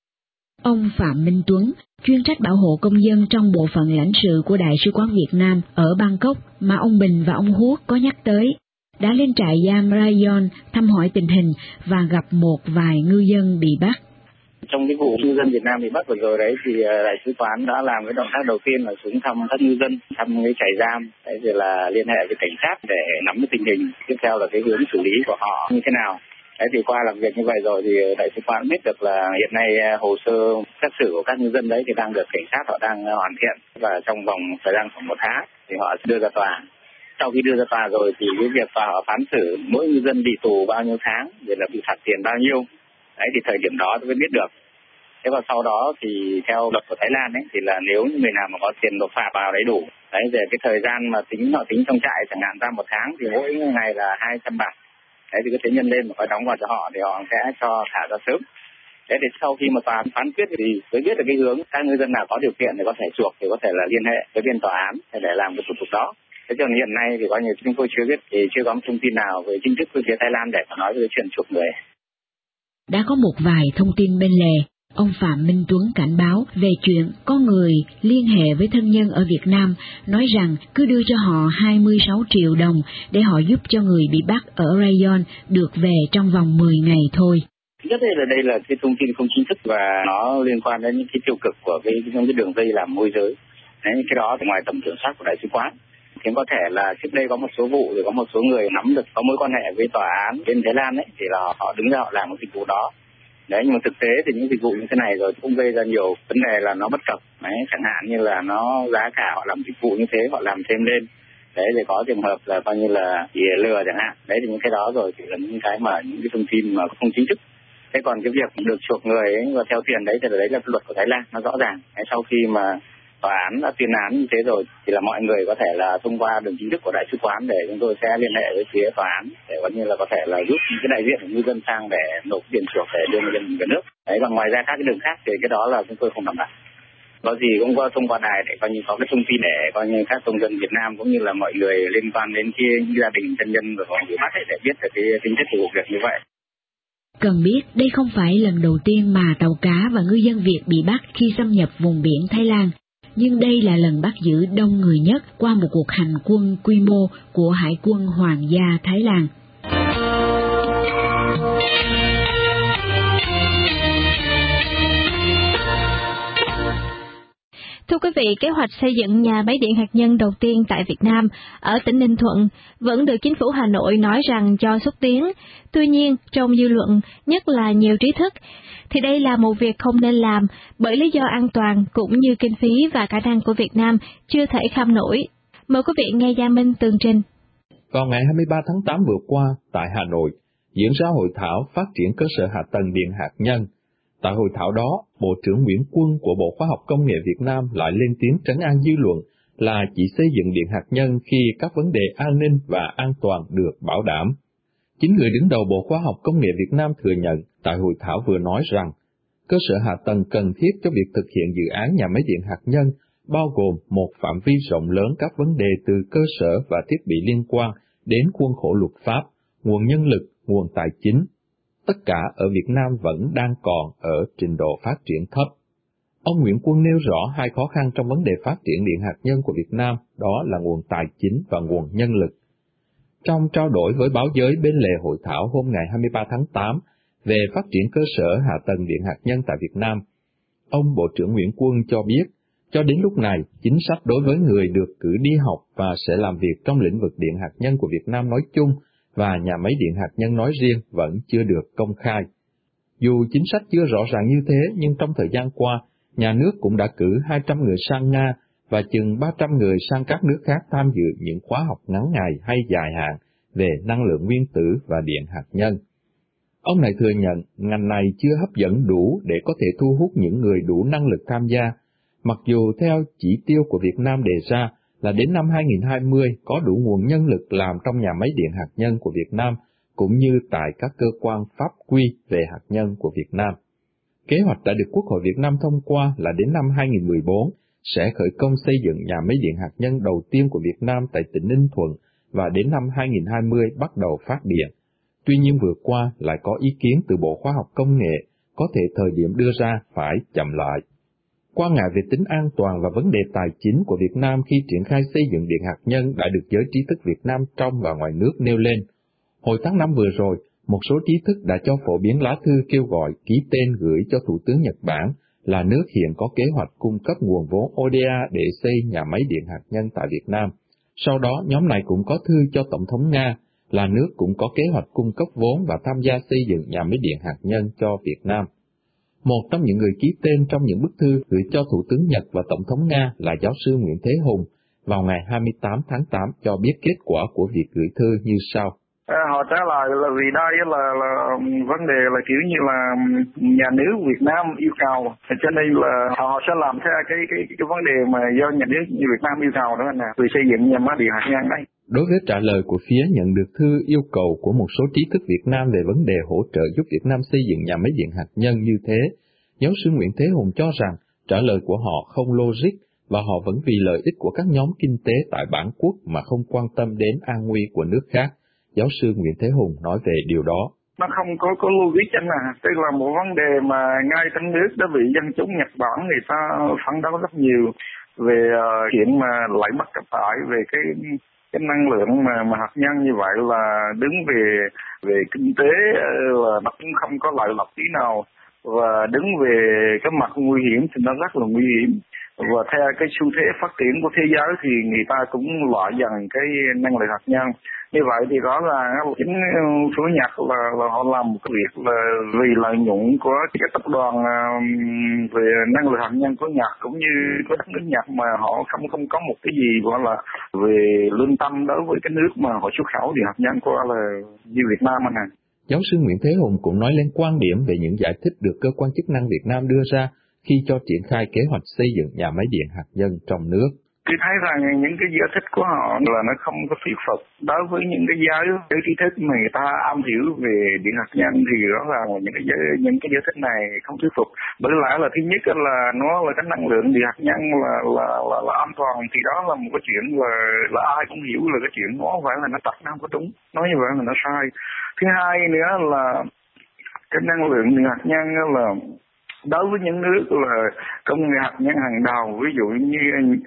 Ông Phạm Minh Tuấn, chuyên trách bảo hộ công dân trong bộ phận lãnh sự của Đại sứ quán Việt Nam ở Bangkok mà ông Bình và ông Huốt có nhắc tới, đã lên trại giam Rayon thăm hỏi tình hình và gặp một vài ngư dân bị bắt. Trong cái vụ ngư dân Việt Nam bị bắt vừa rồi đấy thì Đại sứ quán đã làm cái động tác đầu tiên là xuống thăm các ngư dân, thăm cái trại giam, rồi là liên hệ với cảnh sát để nắm cái tình hình. Tiếp theo là cái hướng xử lý của họ như thế nào. Đấy thì qua làm việc như vậy rồi thì đại sứ quán biết được là hiện nay hồ sơ xét xử của các ngư dân đấy thì đang được cảnh sát họ đang hoàn thiện, và trong vòng thời gian khoảng một tháng thì họ sẽ đưa ra tòa. Sau khi đưa ra tòa rồi thì cái việc tòa họ phán xử mỗi ngư dân bị tù bao nhiêu tháng, rồi là bị phạt tiền bao nhiêu, đấy thì thời điểm đó tôi mới biết được. Thế và sau đó thì theo luật của Thái Lan ấy thì là nếu như người nào mà có tiền nộp phạt vào đầy đủ, đấy về cái thời gian mà tính họ tính trong trại chẳng hạn ra một tháng thì mỗi ngày là hai trăm bạt. Đấy thì có thể nhân lên mà phải đóng vào cho họ thì họ sẽ cho thả ra sớm. Thế thì sau khi mà tòa án phán quyết thì mới biết được cái hướng các ngư dân nào có điều kiện thì có thể chuộc thì có thể là liên hệ với bên tòa án để làm cái thủ tục đó. Thế cho nên hiện nay thì có nhiều chúng tôi chưa biết thì chưa có thông tin nào về chính thức từ phía Thái Lan để mà nói về cái chuyện chuộc người. Đã có một vài thông tin bên lề. Ông Phạm Minh Tuấn cảnh báo về chuyện có người liên hệ với thân nhân ở Việt Nam, nói rằng cứ đưa cho họ hai mươi sáu triệu đồng để họ giúp cho người bị bắt ở Rayon được về trong vòng mười ngày thôi. Rất là đây là cái thông tin không chính thức và nó liên quan đến những cái tiêu cực của cái, cái đường dây làm môi giới. Đấy, cái đó thì ngoài tầm kiểm soát của đại sứ quán. Thì có thể là trước đây có một số vụ, rồi có một số người nắm được có mối quan hệ với tòa án bên Thái Lan ấy, thì là họ đứng ra họ làm một dịch vụ đó. Đấy, nhưng mà thực tế thì những dịch vụ như thế này rồi cũng gây ra nhiều vấn đề là nó bất cập. Đấy, chẳng hạn như là nó giá cả họ làm dịch vụ như thế, họ làm thêm lên. Đấy, thì có trường hợp là coi như là bị lừa chẳng hạn. Đấy thì những cái đó rồi thì là những cái mà những cái thông tin mà không chính thức. Thế còn cái việc được chuộc người ấy, và theo tiền đấy thì đấy là luật của Thái Lan, nó rõ ràng. Đấy, sau khi mà tòa án đã tuyên án như thế rồi thì là mọi người có thể là thông qua đường chính thức của đại sứ quán để chúng tôi sẽ liên hệ với phía tòa án để coi như là có thể là giúp cái đại diện của ngư dân sang để nộp tiền chuộc để đưa ngư dân về nước. Đấy, và ngoài ra các cái đường khác thì cái đó là chúng tôi không đảm bảo. Có gì cũng có thông qua đài để coi như có cái thông tin để coi như các công dân Việt Nam cũng như là mọi người liên quan đến cái gia đình thân nhân của họ bị bắt để biết được cái tính chất của vụ việc như vậy. Cần biết đây không phải lần đầu tiên mà tàu cá và ngư dân Việt bị bắt khi xâm nhập vùng biển Thái Lan, nhưng đây là lần bắt giữ đông người nhất qua một cuộc hành quân quy mô của Hải quân Hoàng gia Thái Lan. Thưa quý vị, kế hoạch xây dựng nhà máy điện hạt nhân đầu tiên tại Việt Nam ở tỉnh Ninh Thuận vẫn được chính phủ Hà Nội nói rằng cho xúc tiến. Tuy nhiên, trong dư luận, nhất là nhiều trí thức, thì đây là một việc không nên làm bởi lý do an toàn cũng như kinh phí và khả năng của Việt Nam chưa thể kham nổi. Mời quý vị nghe Gia Minh tường trình. Vào ngày hai mươi ba tháng tám vừa qua, tại Hà Nội, diễn ra hội thảo phát triển cơ sở hạ tầng điện hạt nhân. Tại hội thảo đó, Bộ trưởng Nguyễn Quân của Bộ Khoa học Công nghệ Việt Nam lại lên tiếng trấn an dư luận là chỉ xây dựng điện hạt nhân khi các vấn đề an ninh và an toàn được bảo đảm. Chính người đứng đầu Bộ Khoa học Công nghệ Việt Nam thừa nhận tại hội thảo vừa nói rằng, cơ sở hạ tầng cần thiết cho việc thực hiện dự án nhà máy điện hạt nhân bao gồm một phạm vi rộng lớn các vấn đề từ cơ sở và thiết bị liên quan đến khuôn khổ luật pháp, nguồn nhân lực, nguồn tài chính. Tất cả ở Việt Nam vẫn đang còn ở trình độ phát triển thấp. Ông Nguyễn Quân nêu rõ hai khó khăn trong vấn đề phát triển điện hạt nhân của Việt Nam, đó là nguồn tài chính và nguồn nhân lực. Trong trao đổi với báo giới bên lề hội thảo hôm ngày hai mươi ba tháng tám về phát triển cơ sở hạ tầng điện hạt nhân tại Việt Nam, ông Bộ trưởng Nguyễn Quân cho biết, cho đến lúc này, chính sách đối với người được cử đi học và sẽ làm việc trong lĩnh vực điện hạt nhân của Việt Nam nói chung và nhà máy điện hạt nhân nói riêng vẫn chưa được công khai. Dù chính sách chưa rõ ràng như thế, nhưng trong thời gian qua, nhà nước cũng đã cử hai trăm người sang Nga và chừng ba trăm người sang các nước khác tham dự những khóa học ngắn ngày hay dài hạn về năng lượng nguyên tử và điện hạt nhân. Ông này thừa nhận ngành này chưa hấp dẫn đủ để có thể thu hút những người đủ năng lực tham gia, mặc dù theo chỉ tiêu của Việt Nam đề ra là đến năm hai nghìn không trăm hai mươi có đủ nguồn nhân lực làm trong nhà máy điện hạt nhân của Việt Nam, cũng như tại các cơ quan pháp quy về hạt nhân của Việt Nam. Kế hoạch đã được Quốc hội Việt Nam thông qua là đến năm hai nghìn không trăm mười bốn sẽ khởi công xây dựng nhà máy điện hạt nhân đầu tiên của Việt Nam tại tỉnh Ninh Thuận và đến năm hai nghìn không trăm hai mươi bắt đầu phát điện. Tuy nhiên vừa qua lại có ý kiến từ Bộ Khoa học Công nghệ, có thể thời điểm đưa ra phải chậm lại. Quan ngại về tính an toàn và vấn đề tài chính của Việt Nam khi triển khai xây dựng điện hạt nhân đã được giới trí thức Việt Nam trong và ngoài nước nêu lên. Hồi tháng năm vừa rồi, một số trí thức đã cho phổ biến lá thư kêu gọi ký tên gửi cho Thủ tướng Nhật Bản là nước hiện có kế hoạch cung cấp nguồn vốn o đê a để xây nhà máy điện hạt nhân tại Việt Nam. Sau đó, nhóm này cũng có thư cho Tổng thống Nga là nước cũng có kế hoạch cung cấp vốn và tham gia xây dựng nhà máy điện hạt nhân cho Việt Nam. Một trong những người ký tên trong những bức thư gửi cho Thủ tướng Nhật và Tổng thống Nga là giáo sư Nguyễn Thế Hùng vào ngày hai mươi tám tháng tám cho biết kết quả của việc gửi thư như sau. À, họ trả lời là vì đây là, là vấn đề là kiểu như là nhà nước Việt Nam yêu cầu, cho nên là họ sẽ làm theo cái cái cái vấn đề mà do nhà nước Việt Nam yêu cầu đó nè, vì xây dựng nhà máy điện hạt nhân đấy. Đối với trả lời của phía nhận được thư yêu cầu của một số trí thức Việt Nam về vấn đề hỗ trợ giúp Việt Nam xây dựng nhà máy điện hạt nhân như thế, giáo sư Nguyễn Thế Hùng cho rằng trả lời của họ không logic và họ vẫn vì lợi ích của các nhóm kinh tế tại bản quốc mà không quan tâm đến an nguy của nước khác. Giáo sư Nguyễn Thế Hùng nói về điều đó. Nó không có có logic anh à, tức là một vấn đề mà ngay trong nước đó bị dân chúng Nhật Bản người ta phản đối rất nhiều về uh, chuyện mà lại bắt cặp tại về cái cái năng lượng mà mà hạt nhân như vậy là đứng về về kinh tế là nó cũng không có lợi lộc tí nào, và đứng về cái mặt nguy hiểm thì nó rất là nguy hiểm. Và theo cái xu thế phát triển của thế giới thì người ta cũng loại dần cái năng lượng hạt nhân. Như vậy thì rõ ràng chính số Nhật là, là họ làm một cái việc là vì lợi nhuận của cái tập đoàn về năng lượng hạt nhân của Nhật cũng như của đất nước Nhật, mà họ không không có một cái gì gọi là về lương tâm đối với cái nước mà họ xuất khẩu điện hạt nhân qua là như Việt Nam anh này. Giáo sư Nguyễn Thế Hùng cũng nói lên quan điểm về những giải thích được cơ quan chức năng Việt Nam đưa ra khi cho triển khai kế hoạch xây dựng nhà máy điện hạt nhân trong nước. Tôi thấy rằng những cái giải thích của họ là nó không có thuyết phục đối với những cái giới cái trí thức mà người ta am hiểu về điện hạt nhân, thì rõ ràng là những cái giới, những cái giải thích này không thuyết phục. Bởi lẽ là thứ nhất là nó là cái năng lượng điện hạt nhân là là là, là an toàn, thì đó là một cái chuyện là là ai cũng hiểu là cái chuyện đó phải là nó thật, nó không có đúng, nói như vậy là nó sai. Thứ hai nữa là cái năng lượng điện hạt nhân là đối với những nước là công nghệ hạt nhân hàng đầu, ví dụ như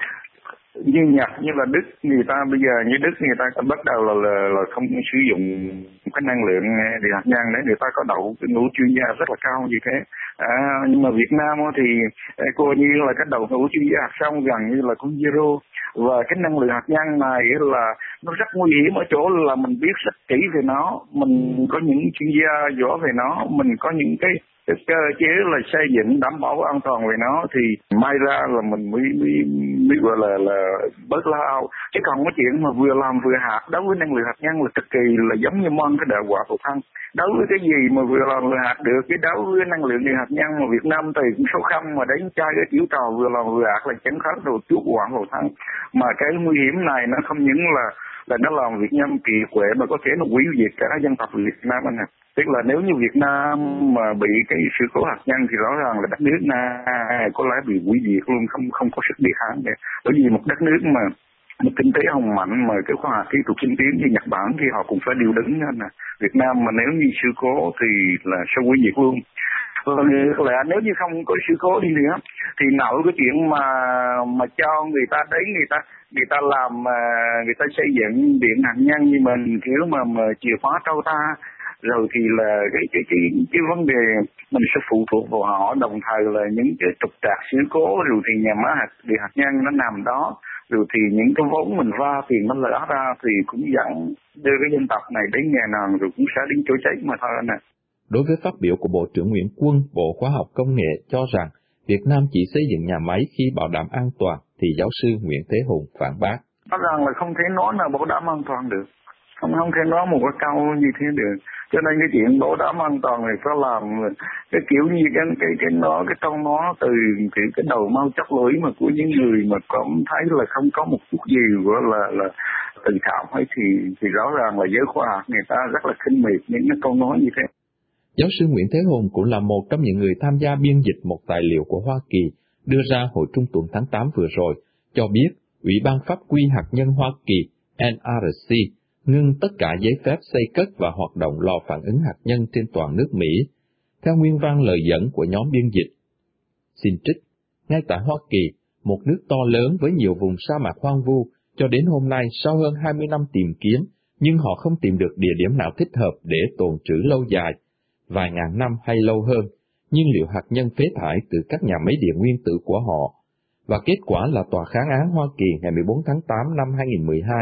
như Nhật, như là Đức, người ta bây giờ như Đức người ta bắt đầu là là, là không sử dụng cái năng lượng điện hạt nhân để người ta có đậu cái ngũ chuyên gia rất là cao như thế. À, nhưng mà Việt Nam thì coi như là cái đầu ngũ chuyên gia hạt xong gần như là cũng zero. Và cái năng lượng hạt nhân này là nó rất nguy hiểm ở chỗ là mình biết rất kỹ về nó, mình có những chuyên gia giỏi về nó, mình có những cái cái cơ chế là xây dựng đảm bảo an toàn về nó, thì may ra là mình mới mới, mới gọi là là bớt lo âu. Chứ còn cái chuyện mà vừa làm vừa hạt đối với năng lượng hạt nhân là cực kỳ là giống như mong cái đạo quả cầu thang. Đối với cái gì mà vừa làm vừa hạt được, cái đối với năng lượng điện hạt nhân mà Việt Nam thì cũng số không mà đến chơi cái kiểu trò vừa làm vừa hạt là chẳng khác đồ trước quả cầu thang. Mà cái nguy hiểm này nó không những là là nó làm Việt Nam kỳ quệ mà có thể nó hủy diệt cả dân tộc Việt Nam anh ạ. Tức là nếu như Việt Nam mà bị cái sự cố hạt nhân thì rõ ràng là đất nước này có lẽ bị hủy diệt luôn, không không có sức đề kháng nữa. Bởi vì một đất nước mà một kinh tế hùng mạnh mà cái khoa học kỹ thuật tiên tiến như Nhật Bản thì họ cũng phải điều đứng nè. Việt Nam mà nếu như sự cố thì là sẽ hủy diệt luôn. Và là nếu như không có sự cố đi nữa thì nội cái chuyện mà mà cho người ta đến người ta người ta làm người ta xây dựng điện hạt nhân như mình kiểu mà mà chìa khóa trâu ta, rồi thì là cái cái cái cái vấn đề mình sẽ phụ thuộc vào họ, đồng thời là những cái trục trặc sự cố, rồi thì nhà máy hạt điện hạt nhân nó nằm đó, rồi thì những cái vốn mình va tiền nó lỡ ra thì cũng dẫn đưa cái dân tộc này đến nhà nào rồi cũng sẽ đến chỗ chết mà thôi anh ạ. Đối với phát biểu của Bộ trưởng Nguyễn Quân, Bộ Khoa học Công nghệ cho rằng Việt Nam chỉ xây dựng nhà máy khi bảo đảm an toàn, thì giáo sư Nguyễn Thế Hùng phản bác. Rõ ràng là không thể nói là bảo đảm an toàn được, không không thể nói một cái câu như thế được. Cho nên cái chuyện bảo đảm an toàn này phải làm cái kiểu như cái cái cái nó cái trong nó từ kiểu cái đầu mau chóc lưỡi mà của những người mà cảm thấy là không có một chút gì gọi là là tự thạo hay thì thì rõ ràng là giới khoa học người ta rất là khinh miệt những cái câu nói như thế. Giáo sư Nguyễn Thế Hùng cũng là một trong những người tham gia biên dịch một tài liệu của Hoa Kỳ đưa ra hồi trung tuần tháng tám vừa rồi, cho biết Ủy ban Pháp quy Hạt nhân Hoa Kỳ N R C ngưng tất cả giấy phép xây cất và hoạt động lò phản ứng hạt nhân trên toàn nước Mỹ. Theo nguyên văn lời dẫn của nhóm biên dịch, xin trích, ngay tại Hoa Kỳ, một nước to lớn với nhiều vùng sa mạc hoang vu, cho đến hôm nay sau hơn hai mươi năm tìm kiếm, nhưng họ không tìm được địa điểm nào thích hợp để tồn trữ lâu dài, vài ngàn năm hay lâu hơn, nhiên liệu hạt nhân phế thải từ các nhà máy điện nguyên tử của họ. Và kết quả là Tòa kháng án Hoa Kỳ ngày mười bốn tháng tám năm hai nghìn mười hai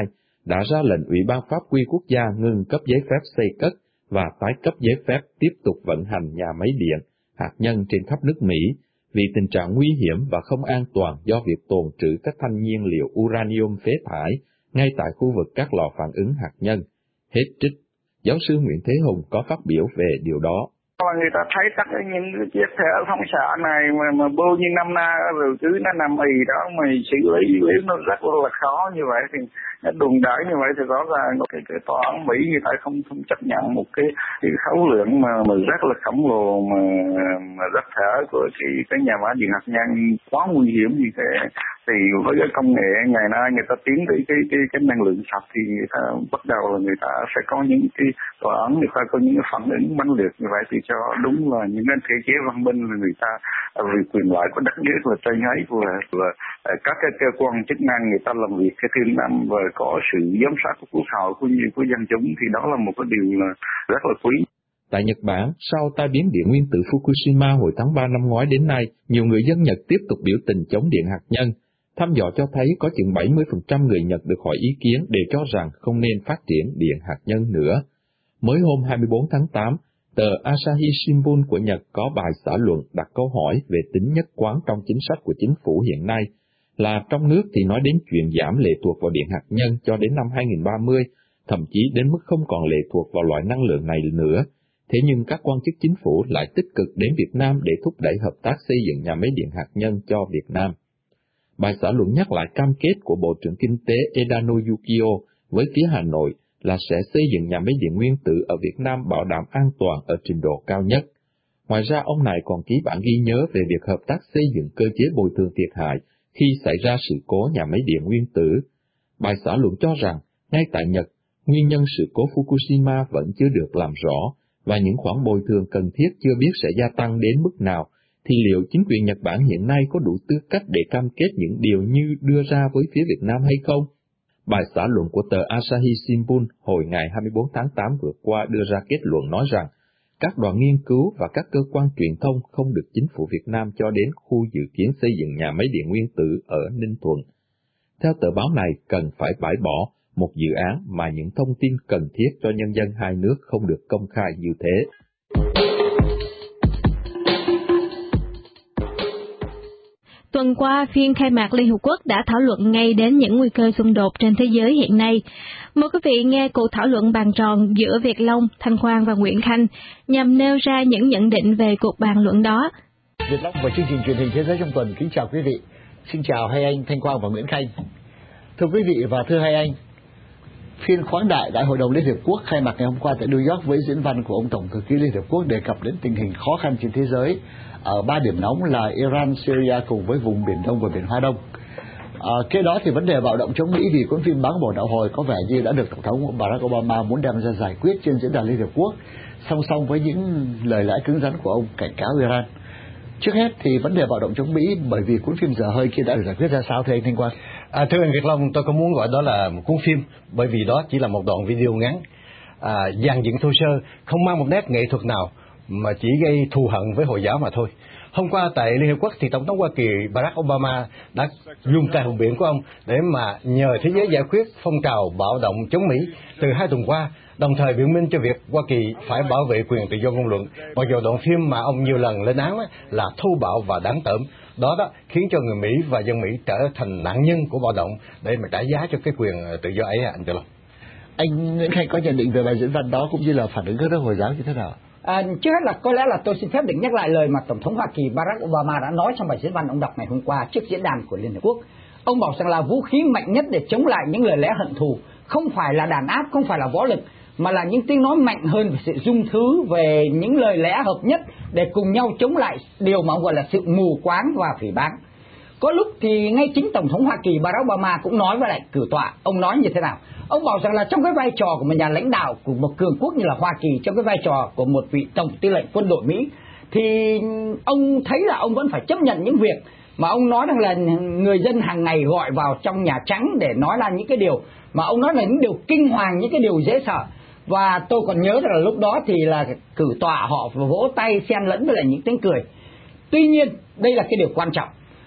đã ra lệnh Ủy ban Pháp quy quốc gia ngừng cấp giấy phép xây cất và tái cấp giấy phép tiếp tục vận hành nhà máy điện, hạt nhân trên khắp nước Mỹ vì tình trạng nguy hiểm và không an toàn do việc tồn trữ các thanh nhiên liệu uranium phế thải ngay tại khu vực các lò phản ứng hạt nhân. Hết trích. Giáo sư Nguyễn Thế Hùng có phát biểu về điều đó. Mà người ta thấy tất cả những cái chiếc xe phóng xạ này mà mà bao nhiêu năm nay rồi cứ nó nằm ì đó mà xử lý lý nó rất là khó như vậy thì nó đùn đẩy như vậy thì rõ ràng cái cái tòa án Mỹ người ta không không chấp nhận một cái, cái khối lượng mà mà rất là khổng lồ mà mà rất thể của cái cái nhà máy điện hạt nhân quá nguy hiểm như thế. Thì với cái công nghệ ngày nay người ta tiến tới cái cái cái năng lượng sạch thì người ta bắt đầu là người ta sẽ có những cái tòa án, người ta có những cái phản ứng mãnh liệt như vậy thì cho đúng là những cái thể chế văn minh là người ta vì quyền lợi của đất nước là trên ấy và, và các cái cơ quan chức năng người ta làm việc theo thương năm và có sự giám sát của quốc hội cũng như của dân chúng thì đó là một cái điều là rất là quý. Tại Nhật Bản, sau tai biến điện nguyên tử Fukushima hồi tháng ba năm ngoái đến nay, nhiều người dân Nhật tiếp tục biểu tình chống điện hạt nhân. Thăm dò cho thấy có chừng bảy mươi phần trăm người Nhật được hỏi ý kiến để cho rằng không nên phát triển điện hạt nhân nữa. Mới hôm hai mươi bốn tháng tám, tờ Asahi Shimbun của Nhật có bài xã luận đặt câu hỏi về tính nhất quán trong chính sách của chính phủ hiện nay, là trong nước thì nói đến chuyện giảm lệ thuộc vào điện hạt nhân cho đến năm hai nghìn ba mươi, thậm chí đến mức không còn lệ thuộc vào loại năng lượng này nữa. Thế nhưng các quan chức chính phủ lại tích cực đến Việt Nam để thúc đẩy hợp tác xây dựng nhà máy điện hạt nhân cho Việt Nam. Bài xã luận nhắc lại cam kết của Bộ trưởng Kinh tế Edano Yukio với phía Hà Nội là sẽ xây dựng nhà máy điện nguyên tử ở Việt Nam bảo đảm an toàn ở trình độ cao nhất. Ngoài ra, ông này còn ký bản ghi nhớ về việc hợp tác xây dựng cơ chế bồi thường thiệt hại khi xảy ra sự cố nhà máy điện nguyên tử. Bài xã luận cho rằng, ngay tại Nhật, nguyên nhân sự cố Fukushima vẫn chưa được làm rõ, và những khoản bồi thường cần thiết chưa biết sẽ gia tăng đến mức nào, thì liệu chính quyền Nhật Bản hiện nay có đủ tư cách để cam kết những điều như đưa ra với phía Việt Nam hay không? Bài xã luận của tờ Asahi Shimbun hồi ngày hai mươi bốn tháng tám vừa qua đưa ra kết luận nói rằng, các đoàn nghiên cứu và các cơ quan truyền thông không được chính phủ Việt Nam cho đến khu dự kiến xây dựng nhà máy điện nguyên tử ở Ninh Thuận. Theo tờ báo này, cần phải bãi bỏ một dự án mà những thông tin cần thiết cho nhân dân hai nước không được công khai như thế. Tuần qua, phiên khai mạc Liên Hợp Quốc đã thảo luận ngay đến những nguy cơ xung đột trên thế giới hiện nay. Mời quý vị nghe cuộc thảo luận bàn tròn giữa Việt Long, Thanh Quang và Nguyễn Khanh nhằm nêu ra những nhận định về cuộc bàn luận đó. Việt Long và chương trình truyền hình Thế giới trong tuần kính chào quý vị. Xin chào hai anh Thanh Quang và Nguyễn Khanh. Thưa quý vị và thưa hai anh, phiên khoáng đại Đại hội đồng Liên Hợp Quốc khai mạc ngày hôm qua tại New York với diễn văn của ông Tổng thư ký Liên Hợp Quốc đề cập đến tình hình khó khăn trên thế giới ở ba điểm nóng là Iran, Syria cùng với vùng Biển Đông và Biển Hoa Đông. À, kế đó thì vấn đề bạo động chống Mỹ vì cuốn phim Bán Bổ Đạo Hồi có vẻ như đã được Tổng thống Barack Obama muốn đem ra giải quyết trên diễn đàn Liên Hợp Quốc, song song với những lời lẽ cứng rắn của ông cảnh cáo Iran. Trước hết thì vấn đề bạo động chống Mỹ bởi vì cuốn phim Dở Hơi kia đã được giải quyết ra sao thưa anh Thanh Quang? À, thưa anh Việt Long, tôi có muốn gọi đó là một cuốn phim bởi vì đó chỉ là một đoạn video ngắn, à, dàn dựng thô sơ, không mang một nét nghệ thuật nào mà chỉ gây thù hận với Hồi giáo mà thôi. Hôm qua tại Liên Hợp Quốc thì Tổng thống Hoa Kỳ Barack Obama đã dùng cài hùng biện của ông để mà nhờ thế giới giải quyết phong trào bạo động chống Mỹ từ hai tuần qua, đồng thời biện minh cho việc Hoa Kỳ phải bảo vệ quyền tự do ngôn luận, mặc dù đoạn phim mà ông nhiều lần lên án là thô bạo và đáng tởm. Đó đó khiến cho người Mỹ và dân Mỹ trở thành nạn nhân của bạo động để mà trả giá cho cái quyền tự do ấy, anh Tiểu Long. Anh Nguyễn Khanh có nhận định về bài diễn văn đó cũng như là phản ứng các nước Hồi giáo như thế nào? À, trước hết là có lẽ là tôi xin phép được nhắc lại lời mà Tổng thống Hoa Kỳ Barack Obama đã nói trong bài diễn văn ông đọc ngày hôm qua trước diễn đàn của Liên Hợp Quốc. Ông bảo rằng là vũ khí mạnh nhất để chống lại những lời lẽ hận thù không phải là đàn áp, không phải là võ lực, mà là những tiếng nói mạnh hơn về sự dung thứ, về những lời lẽ hợp nhất để cùng nhau chống lại điều mà ông gọi là sự mù quáng và phỉ báng. Có lúc thì ngay chính Tổng thống Hoa Kỳ Barack Obama cũng nói với lại cử tọa, ông nói như thế nào? Ông bảo rằng là trong cái vai trò của một nhà lãnh đạo của một cường quốc như là Hoa Kỳ, trong cái vai trò của một vị tổng tư lệnh quân đội Mỹ, thì ông thấy là ông vẫn phải chấp nhận những việc mà ông nói rằng là người dân hàng ngày gọi vào trong Nhà Trắng để nói là những cái điều mà ông nói là những điều kinh hoàng, những cái điều dễ sợ. Và tôi còn nhớ rằng là lúc đó thì là cử tọa họ vỗ tay xen lẫn với lại những tiếng cười. Tuy nhiên, đây là cái điều quan trọng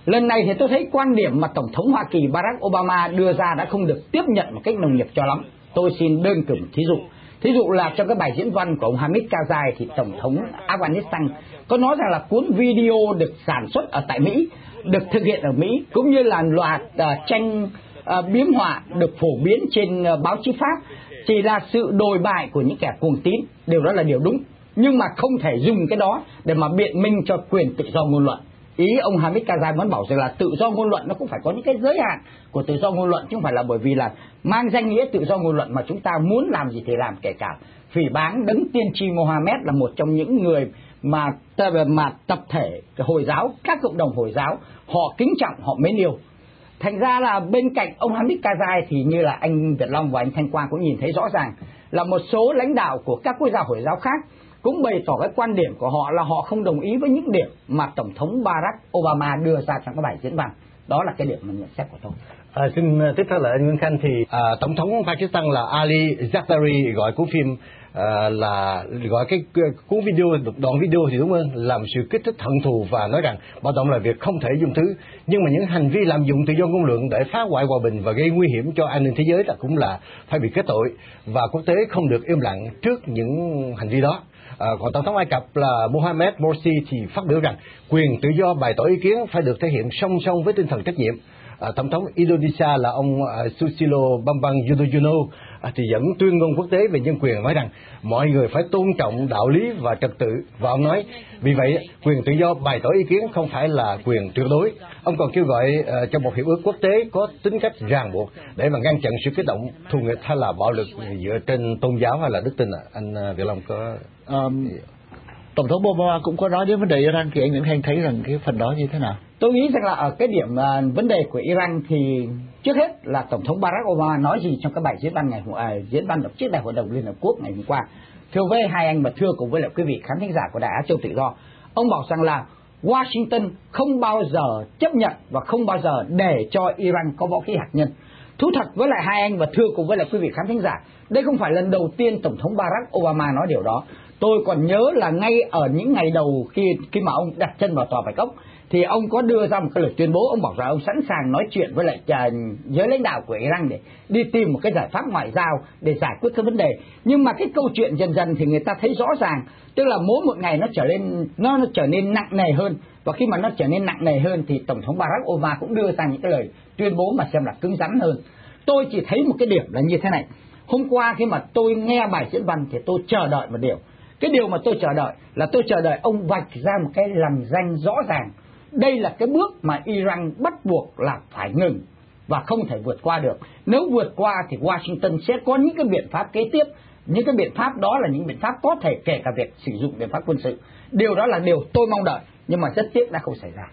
Lần này thì tôi thấy quan điểm mà Tổng thống Hoa Kỳ Barack Obama đưa ra đã không được tiếp nhận một cách nồng nhiệt cho lắm. Tôi xin đơn cử một thí dụ. Thí dụ là trong cái bài diễn văn của ông Hamid Karzai thì Tổng thống Afghanistan có nói rằng là cuốn video được sản xuất ở tại Mỹ, được thực hiện ở Mỹ, cũng như là loạt uh, tranh uh, biếm họa được phổ biến trên uh, báo chí Pháp chỉ là sự đồi bại của những kẻ cuồng tín. Điều đó là điều đúng, nhưng mà không thể dùng cái đó để mà biện minh cho quyền tự do ngôn luận. Ý ông Hamid Karzai muốn bảo rằng là tự do ngôn luận nó cũng phải có những cái giới hạn của tự do ngôn luận, chứ không phải là bởi vì là mang danh nghĩa tự do ngôn luận mà chúng ta muốn làm gì thì làm, kể cả phỉ báng đấng tiên tri Mohammed là một trong những người mà mà tập thể Hồi giáo, các cộng đồng Hồi giáo họ kính trọng, họ mến yêu. Thành ra là bên cạnh ông Hamid Karzai thì như là anh Việt Long và anh Thanh Quang cũng nhìn thấy rõ ràng là một số lãnh đạo của các quốc gia Hồi giáo khác cũng bày tỏ cái quan điểm của họ là họ không đồng ý với những điểm mà Tổng thống Barack Obama đưa ra trong cái bài diễn văn. Đó là cái điểm mà nhận xét của tôi. À, xin tiếp theo là anh Nguyễn Khanh. Thì à, Tổng thống Pakistan là Ali Zardari gọi cuốn phim à, là gọi cái cuốn video, đoạn video thì đúng hơn, làm sự kích thích hận thù và nói rằng bạo động là việc không thể dung thứ. Nhưng mà những hành vi lạm dụng tự do ngôn luận để phá hoại hòa bình và gây nguy hiểm cho an ninh thế giới là cũng là phải bị kết tội, và quốc tế không được im lặng trước những hành vi đó. À, còn Tổng thống Ai Cập là Mohamed Morsi thì phát biểu rằng quyền tự do bày tỏ ý kiến phải được thể hiện song song với tinh thần trách nhiệm. À, Tổng thống Indonesia là ông uh, Susilo Bambang Yudhoyono à, thì dẫn tuyên ngôn quốc tế về nhân quyền nói rằng mọi người phải tôn trọng đạo lý và trật tự, và ông nói vì vậy quyền tự do bày tỏ ý kiến không phải là quyền tuyệt đối. Ông còn kêu gọi uh, cho một hiệp ước quốc tế có tính cách ràng buộc để mà ngăn chặn sự kích động thù nghịch hay là bạo lực dựa trên tôn giáo hay là đức tin. À. Anh uh, Việt Long có um, Tổng thống Obama cũng có nói đến vấn đề Iran, thì anh Nguyễn Khanh thấy rằng cái phần đó như thế nào? Tôi nghĩ rằng là ở cái điểm uh, vấn đề của Iran thì trước hết là Tổng thống Barack Obama nói gì trong cái bài diễn văn ngày hôm à, diễn văn đọc trước Đại hội đồng Liên Hợp Quốc ngày hôm qua. Thưa với hai anh và thưa cùng với lại quý vị khán thính giả của Đài Á Châu Tự Do, ông bảo rằng là Washington không bao giờ chấp nhận và không bao giờ để cho Iran có vũ khí hạt nhân. Thú thật với lại hai anh và thưa cùng với lại quý vị khán thính giả, đây không phải lần đầu tiên Tổng thống Barack Obama nói điều đó. Tôi còn nhớ là ngay ở những ngày đầu khi khi mà ông đặt chân vào Tòa Bạch Ốc thì ông có đưa ra một cái lời tuyên bố. Ông bảo rằng ông sẵn sàng nói chuyện với lại giới lãnh đạo của Iran để đi tìm một cái giải pháp ngoại giao để giải quyết cái vấn đề. Nhưng mà cái câu chuyện dần dần thì người ta thấy rõ ràng, tức là mỗi một ngày nó trở nên nó, nó trở nên nặng nề hơn, và khi mà nó trở nên nặng nề hơn thì Tổng thống Barack Obama cũng đưa ra những cái lời tuyên bố mà xem là cứng rắn hơn. Tôi chỉ thấy một cái điểm là như thế này. Hôm qua khi mà tôi nghe bài diễn văn thì tôi chờ đợi một điều. Cái điều mà tôi chờ đợi là tôi chờ đợi ông vạch ra một cái lằn ranh rõ ràng. Đây là cái bước mà Iran bắt buộc là phải ngừng và không thể vượt qua được. Nếu vượt qua thì Washington sẽ có những cái biện pháp kế tiếp. Những cái biện pháp đó là những biện pháp có thể kể cả việc sử dụng biện pháp quân sự. Điều đó là điều tôi mong đợi, nhưng mà rất tiếc đã không xảy ra.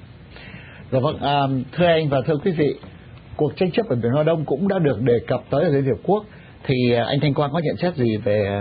Dạ vâng, à, thưa anh và thưa quý vị, cuộc tranh chấp ở Biển Hoa Đông cũng đã được đề cập tới ở Liên Hiệp Quốc. Thì anh Thanh Quang có nhận xét gì về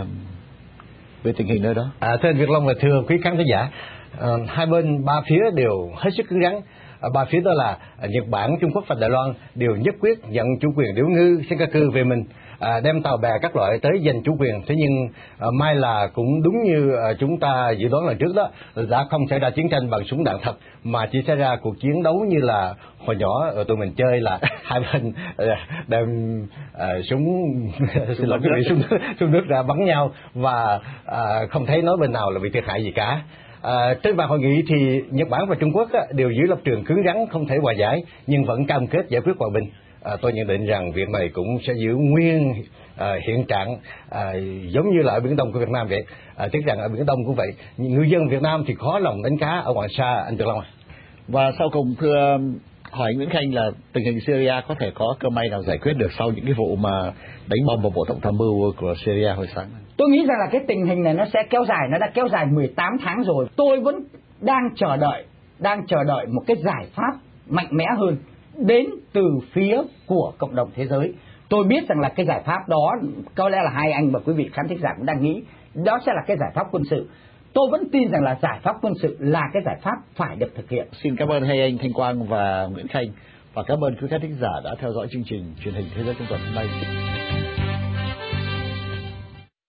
về tình hình nơi đó? À, thưa anh Việt Long và thưa quý khán giả, à, hai bên ba phía đều hết sức cứng rắn. À, ba phía đó là Nhật Bản, Trung Quốc và Đài Loan đều nhất quyết nhận chủ quyền điếu ngư Senkaku về mình, à, đem tàu bè các loại tới giành chủ quyền. Thế nhưng à, may là cũng đúng như à, chúng ta dự đoán lần trước đó, đã không xảy ra chiến tranh bằng súng đạn thật, mà chỉ xảy ra cuộc chiến đấu như là hồi nhỏ ở tụi mình chơi là hai bên đem à, súng xin lỗi quý vị súng, súng nước ra bắn nhau, và à, không thấy nói bên nào là bị thiệt hại gì cả. À, trên bàn hội nghị thì Nhật Bản và Trung Quốc á, đều giữ lập trường cứng rắn không thể hòa giải, nhưng vẫn cam kết giải quyết hòa bình. À, tôi nhận định rằng việc này cũng sẽ giữ nguyên à, hiện trạng à, giống như là ở Biển Đông của Việt Nam vậy. À, tiếc rằng ở Biển Đông cũng vậy, ngư dân Việt Nam thì khó lòng đánh cá ở Hoàng Sa, anh Việt Long. Và sau cùng thưa hỏi Nguyễn Khanh là tình hình Syria có thể có cơ may nào giải quyết được sau những cái vụ mà đánh bom vào bộ tổng tham mưu của Syria hồi sáng? Tôi nghĩ rằng là cái tình hình này nó sẽ kéo dài, nó đã kéo dài mười tám tháng rồi. Tôi vẫn đang chờ đợi, đang chờ đợi một cái giải pháp mạnh mẽ hơn đến từ phía của cộng đồng thế giới. Tôi biết rằng là cái giải pháp đó có lẽ là hai anh và quý vị khán thính giả cũng đang nghĩ đó sẽ là cái giải pháp quân sự. Tôi vẫn tin rằng là giải pháp quân sự là cái giải pháp phải được thực hiện. Xin cảm ơn hai anh Thanh Quang và Nguyễn Khanh, và cảm ơn quý khán thính giả đã theo dõi chương trình truyền hình Thế giới trong tuần hôm nay.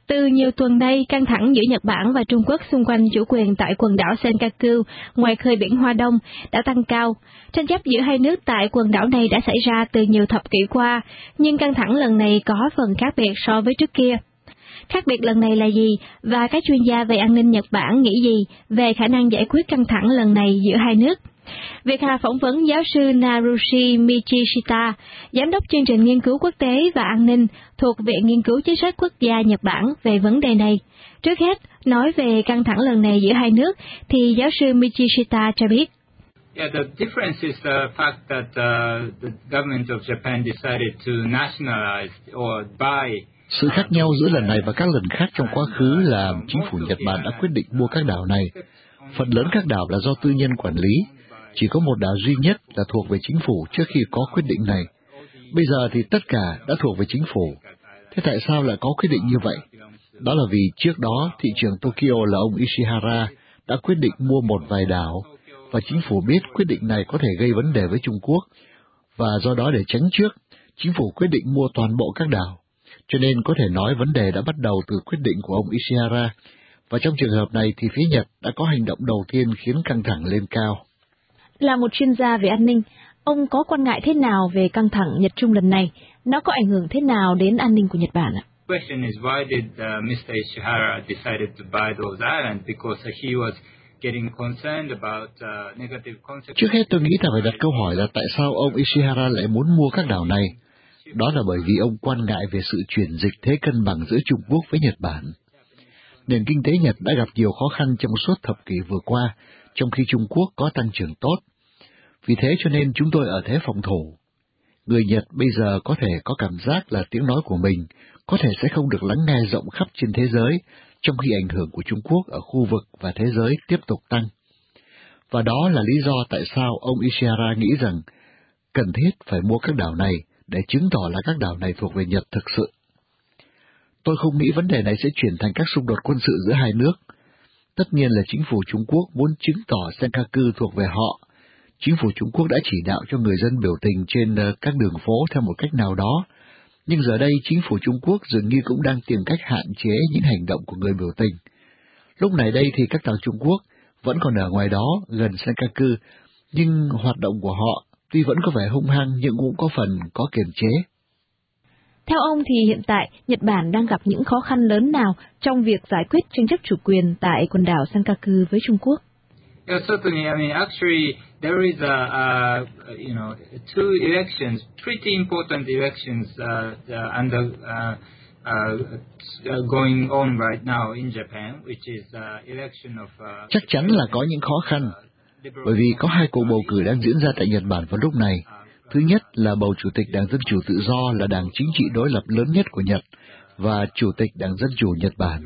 Từ nhiều tuần nay, căng thẳng giữa Nhật Bản và Trung Quốc xung quanh chủ quyền tại quần đảo Senkaku ngoài khơi biển Hoa Đông đã tăng cao. Tranh chấp giữa hai nước tại quần đảo này đã xảy ra từ nhiều thập kỷ qua, nhưng căng thẳng lần này có phần khác biệt so với trước kia. Khác biệt lần này là gì, và các chuyên gia về an ninh Nhật Bản nghĩ gì về khả năng giải quyết căng thẳng lần này giữa hai nước? Việt Hà phỏng vấn giáo sư Narushi Michishita, giám đốc chương trình nghiên cứu quốc tế và an ninh thuộc Viện Nghiên cứu Chính sách Quốc gia Nhật Bản về vấn đề này. Trước hết, nói về căng thẳng lần này giữa hai nước, thì giáo sư Michishita cho biết. Yeah, the difference is the fact that uh, the government of Japan decided to nationalize or buy. Sự khác nhau giữa lần này và các lần khác trong quá khứ là chính phủ Nhật Bản đã quyết định mua các đảo này. Phần lớn các đảo là do tư nhân quản lý. Chỉ có một đảo duy nhất là thuộc về chính phủ trước khi có quyết định này. Bây giờ thì tất cả đã thuộc về chính phủ. Thế tại sao lại có quyết định như vậy? Đó là vì trước đó thị trưởng Tokyo là ông Ishihara đã quyết định mua một vài đảo, và chính phủ biết quyết định này có thể gây vấn đề với Trung Quốc, và do đó để tránh trước, chính phủ quyết định mua toàn bộ các đảo. Cho nên có thể nói vấn đề đã bắt đầu từ quyết định của ông Ishihara, và trong trường hợp này thì phía Nhật đã có hành động đầu tiên khiến căng thẳng lên cao. Là một chuyên gia về an ninh, ông có quan ngại thế nào về căng thẳng Nhật-Trung lần này? Nó có ảnh hưởng thế nào đến an ninh của Nhật Bản ạ? Question is why did uh, Mister Ishihara decided to buy those islands? Because he was getting concerned about uh, negative consequences. Trước hết tôi nghĩ ta phải đặt câu hỏi là tại sao ông Ishihara lại muốn mua các đảo này? Đó là bởi vì ông quan ngại về sự chuyển dịch thế cân bằng giữa Trung Quốc với Nhật Bản. Nền kinh tế Nhật đã gặp nhiều khó khăn trong suốt thập kỷ vừa qua, trong khi Trung Quốc có tăng trưởng tốt. Vì thế cho nên chúng tôi ở thế phòng thủ. Người Nhật bây giờ có thể có cảm giác là tiếng nói của mình có thể sẽ không được lắng nghe rộng khắp trên thế giới, trong khi ảnh hưởng của Trung Quốc ở khu vực và thế giới tiếp tục tăng. Và đó là lý do tại sao ông Ishihara nghĩ rằng cần thiết phải mua các đảo này để chứng tỏ là các đảo này thuộc về Nhật thực sự. Tôi không nghĩ vấn đề này sẽ chuyển thành các xung đột quân sự giữa hai nước. Tất nhiên là chính phủ Trung Quốc muốn chứng tỏ Senkaku thuộc về họ. Chính phủ Trung Quốc đã chỉ đạo cho người dân biểu tình trên các đường phố theo một cách nào đó, nhưng giờ đây chính phủ Trung Quốc dường như cũng đang tìm cách hạn chế những hành động của người biểu tình. Lúc này đây thì các tàu Trung Quốc vẫn còn ở ngoài đó, gần Senkaku, nhưng hoạt động của họ tuy vẫn có vẻ hung hăng nhưng cũng có phần có kiềm chế. Theo ông thì hiện tại Nhật Bản đang gặp những khó khăn lớn nào trong việc giải quyết tranh chấp chủ quyền tại quần đảo Senkaku với Trung Quốc? Yeah, certainly. I mean, actually, there is a, a you know, two elections, pretty important elections uh, uh, under uh, uh, going on right now in Japan, which is uh, election of. Uh, Chắc chắn là có những khó khăn, bởi vì có hai cuộc bầu cử đang diễn ra tại Nhật Bản vào lúc này. Thứ nhất là bầu chủ tịch Đảng Dân Chủ Tự Do, là đảng chính trị đối lập lớn nhất của Nhật, và chủ tịch Đảng Dân Chủ Nhật Bản.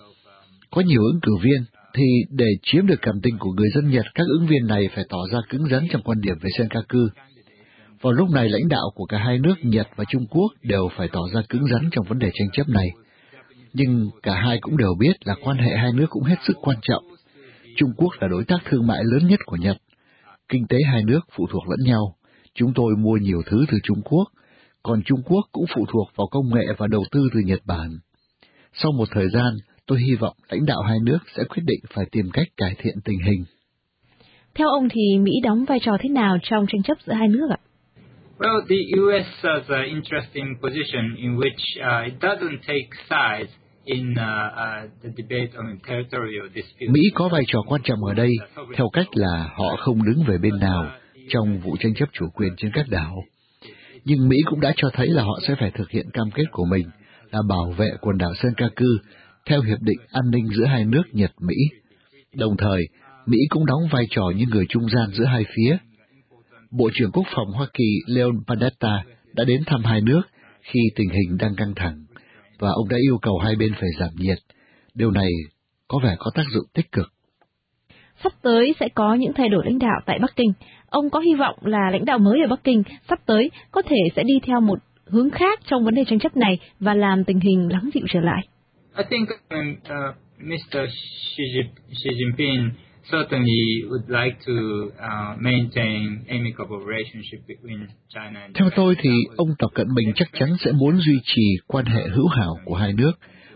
Có nhiều ứng cử viên, thì để chiếm được cảm tình của người dân Nhật, các ứng viên này phải tỏ ra cứng rắn trong quan điểm về Senkaku. Vào lúc này, lãnh đạo của cả hai nước Nhật và Trung Quốc đều phải tỏ ra cứng rắn trong vấn đề tranh chấp này. Nhưng cả hai cũng đều biết là quan hệ hai nước cũng hết sức quan trọng. Trung Quốc là đối tác thương mại lớn nhất của Nhật. Kinh tế hai nước phụ thuộc lẫn nhau. Chúng tôi mua nhiều thứ từ Trung Quốc, còn Trung Quốc cũng phụ thuộc vào công nghệ và đầu tư từ Nhật Bản. Sau một thời gian, tôi hy vọng lãnh đạo hai nước sẽ quyết định phải tìm cách cải thiện tình hình. Theo ông thì Mỹ đóng vai trò thế nào trong tranh chấp giữa hai nước ạ? Well, the U S has an interesting position in which uh, it doesn't take sides in uh, uh, the debate on territorial dispute. Mỹ có vai trò quan trọng ở đây, theo cách là họ không đứng về bên nào trong vụ tranh chấp chủ quyền trên các đảo. Nhưng Mỹ cũng đã cho thấy là họ sẽ phải thực hiện cam kết của mình là bảo vệ quần đảo Senkaku theo Hiệp định An ninh giữa hai nước Nhật-Mỹ. Đồng thời, Mỹ cũng đóng vai trò như người trung gian giữa hai phía. Bộ trưởng Quốc phòng Hoa Kỳ Leon Panetta đã đến thăm hai nước khi tình hình đang căng thẳng, và ông đã yêu cầu hai bên phải giảm nhiệt. Điều này có vẻ có tác dụng tích cực. Sắp tới sẽ có những thay đổi lãnh đạo tại Bắc Kinh. Ông có hy vọng là lãnh đạo mới ở Bắc Kinh sắp tới có thể sẽ đi theo một hướng khác trong vấn đề tranh chấp này và làm tình hình lắng dịu trở lại? I think um, uh, Mister Xi, Xi Jinping certainly would like to uh, maintain amicable relationship between China and Japan. Theo tôi thì ông Tập Cận Bình chắc chắn sẽ muốn duy trì quan hệ hữu hảo của hai nước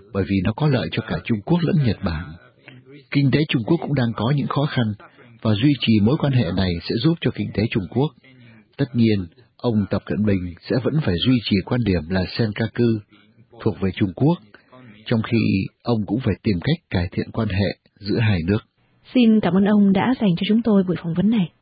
bởi vì nó có lợi cho cả Trung Quốc lẫn Nhật Bản. Kinh tế Trung Quốc cũng đang có những khó khăn, và duy trì mối quan hệ này sẽ giúp cho kinh tế Trung Quốc. Tất nhiên, ông Tập Cận Bình sẽ vẫn phải duy trì quan điểm là Senkaku, thuộc về Trung Quốc, trong khi ông cũng phải tìm cách cải thiện quan hệ giữa hai nước. Xin cảm ơn ông đã dành cho chúng tôi buổi phỏng vấn này.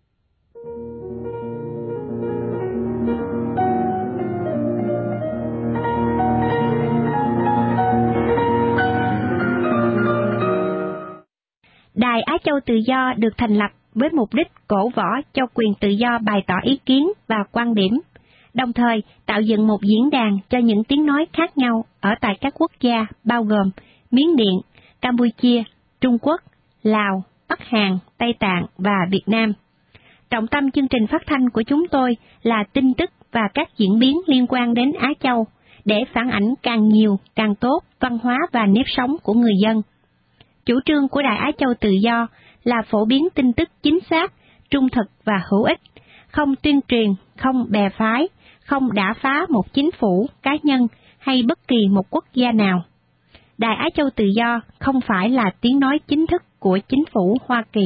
Đài Á Châu Tự Do được thành lập với mục đích cổ võ cho quyền tự do bày tỏ ý kiến và quan điểm, đồng thời tạo dựng một diễn đàn cho những tiếng nói khác nhau ở tại các quốc gia bao gồm Miến Điện, Campuchia, Trung Quốc, Lào, Bắc Hàn, Tây Tạng và Việt Nam. Trọng tâm chương trình phát thanh của chúng tôi là tin tức và các diễn biến liên quan đến Á Châu để phản ảnh càng nhiều, càng tốt văn hóa và nếp sống của người dân. Chủ trương của Đài Á Châu Tự Do là phổ biến tin tức chính xác, trung thực và hữu ích, không tuyên truyền, không bè phái, không đả phá một chính phủ, cá nhân hay bất kỳ một quốc gia nào. Đài Á Châu Tự Do không phải là tiếng nói chính thức của chính phủ Hoa Kỳ.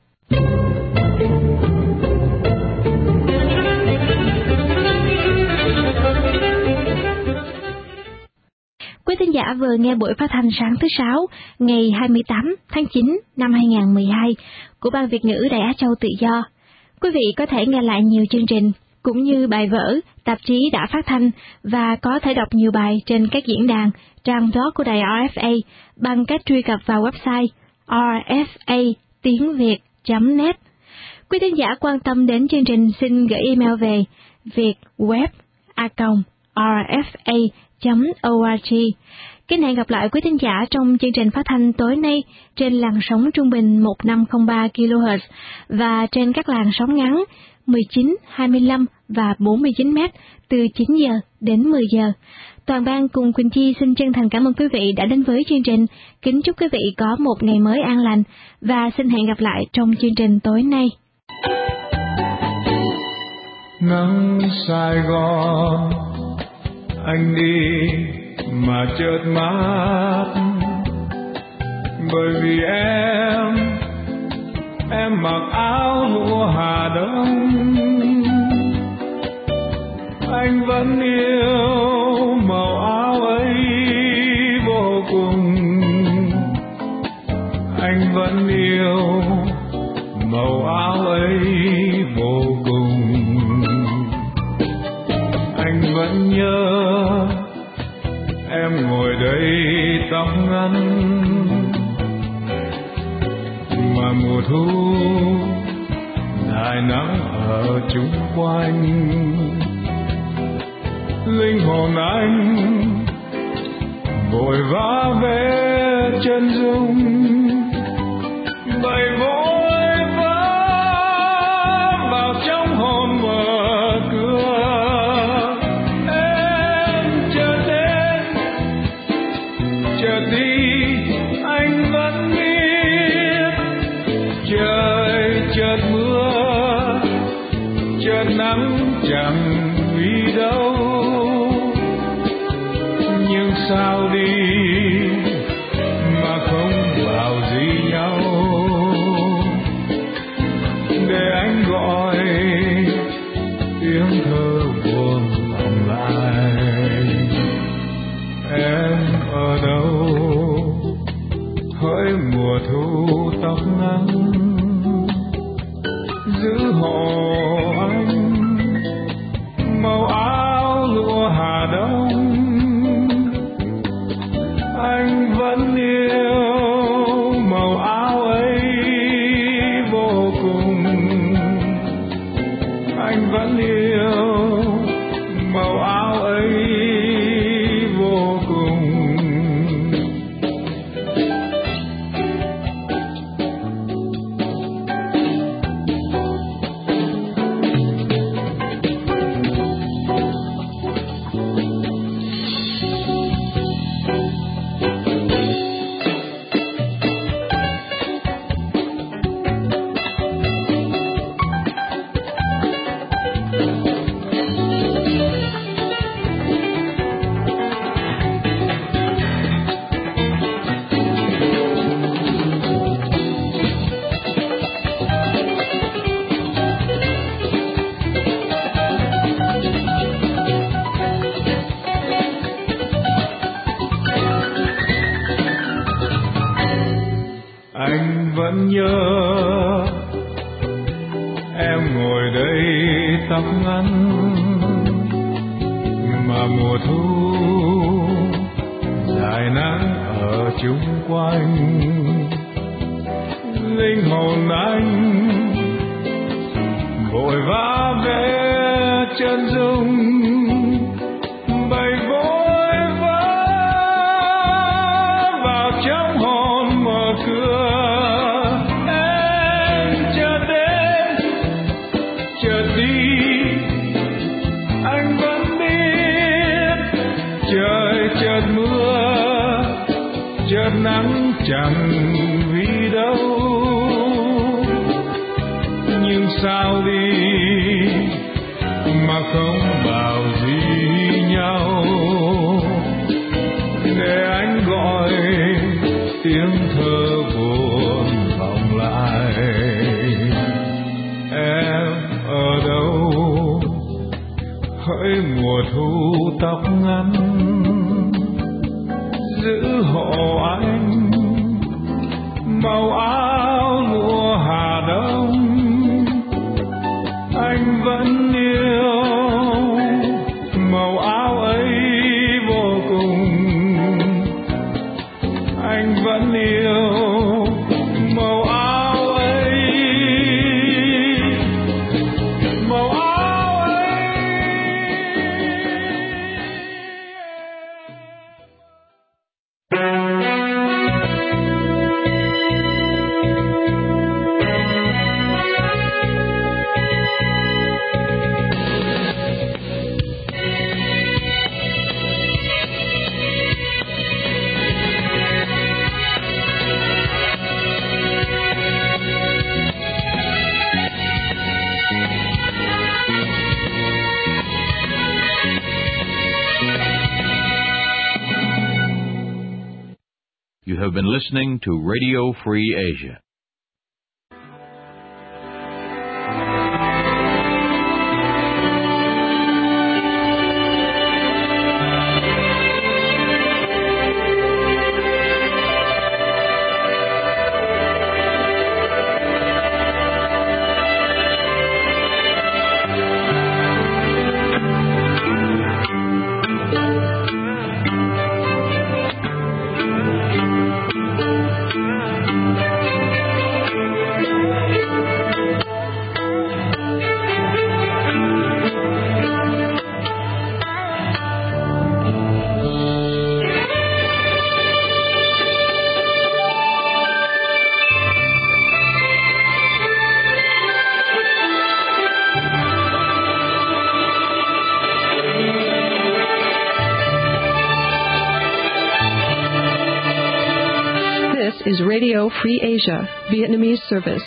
Quý thính giả vừa nghe buổi phát thanh sáng thứ Sáu, ngày hai mươi tám tháng chín năm hai nghìn không trăm mười hai của Ban Việt ngữ Đài Á Châu Tự Do. Quý vị có thể nghe lại nhiều chương trình, cũng như bài vở, tạp chí đã phát thanh và có thể đọc nhiều bài trên các diễn đàn, trang blog của đài rờ ép a bằng cách truy cập vào website r f a tiếng việt chấm net. Quý thính giả quan tâm đến chương trình xin gửi email về vietweb a còng r f a chấm org. Kính hẹn gặp lại quý thính giả trong chương trình phát thanh tối nay trên làn sóng trung bình một nghìn năm trăm lẻ ba ki lô héc và trên các làn sóng ngắn mười chín, hai mươi lăm và bốn mươi chín mét từ chín giờ đến mười giờ. Toàn ban cùng Quỳnh Chi xin chân thành cảm ơn quý vị đã đến với chương trình. Kính chúc quý vị có một ngày mới an lành và xin hẹn gặp lại trong chương trình tối nay. Nắng Sài Gòn anh đi mà chợt mát, bởi vì em em mặc áo lụa Hà Đông. Anh vẫn yêu màu áo ấy vô cùng, anh vẫn yêu màu áo ấy vô cùng. Anh vẫn nhớ em ngồi đây tóc ngắn, mà mùa thu dài nắng ở chung quanh. Linh hồn anh vội vã về chân dung, bày vội vã vào trong hồn mở cửa. Em chợt đến chợt đi, anh vẫn biết trời chợt mưa chợt nắng chẳng vì đâu. Nhưng sao đi mà không bảo gì nhau, để anh gọi tiếng thơ buồn lòng lại. Em ở đâu hỡi mùa thu tóc ngắn, giữ hộ anh màu áo lụa Hà Đông. Anh vẫn yêu màu áo ấy vô cùng, anh vẫn yêu màu áo ấy vô cùng. anh vẫn nhớ em ngồi đây tóc ngắn mà mùa thu dài nắng ở chung quanh, linh hồn anh vội vã về chân dung bay vội vã vào trong hồn mở cửa. Em chợt đến chợt đi, anh vẫn biết trời chợt mưa chợt nắng chẳng vì đâu, nhưng sao đi mà không bảo gì nhau, để anh gọi tiếng thơ buồn vọng lại. Em ở đâu hỡi mùa thu tóc ngắn, giữ hộ anh màu áo lụa Hà Đông, anh vẫn yêu màu áo ấy vô cùng, anh vẫn yêu màu áo ấy, màu áo ấy. You have been listening to Radio Free Asia. Is Radio Free Asia, Vietnamese service.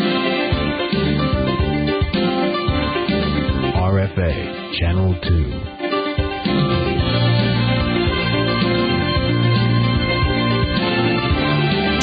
Channel two.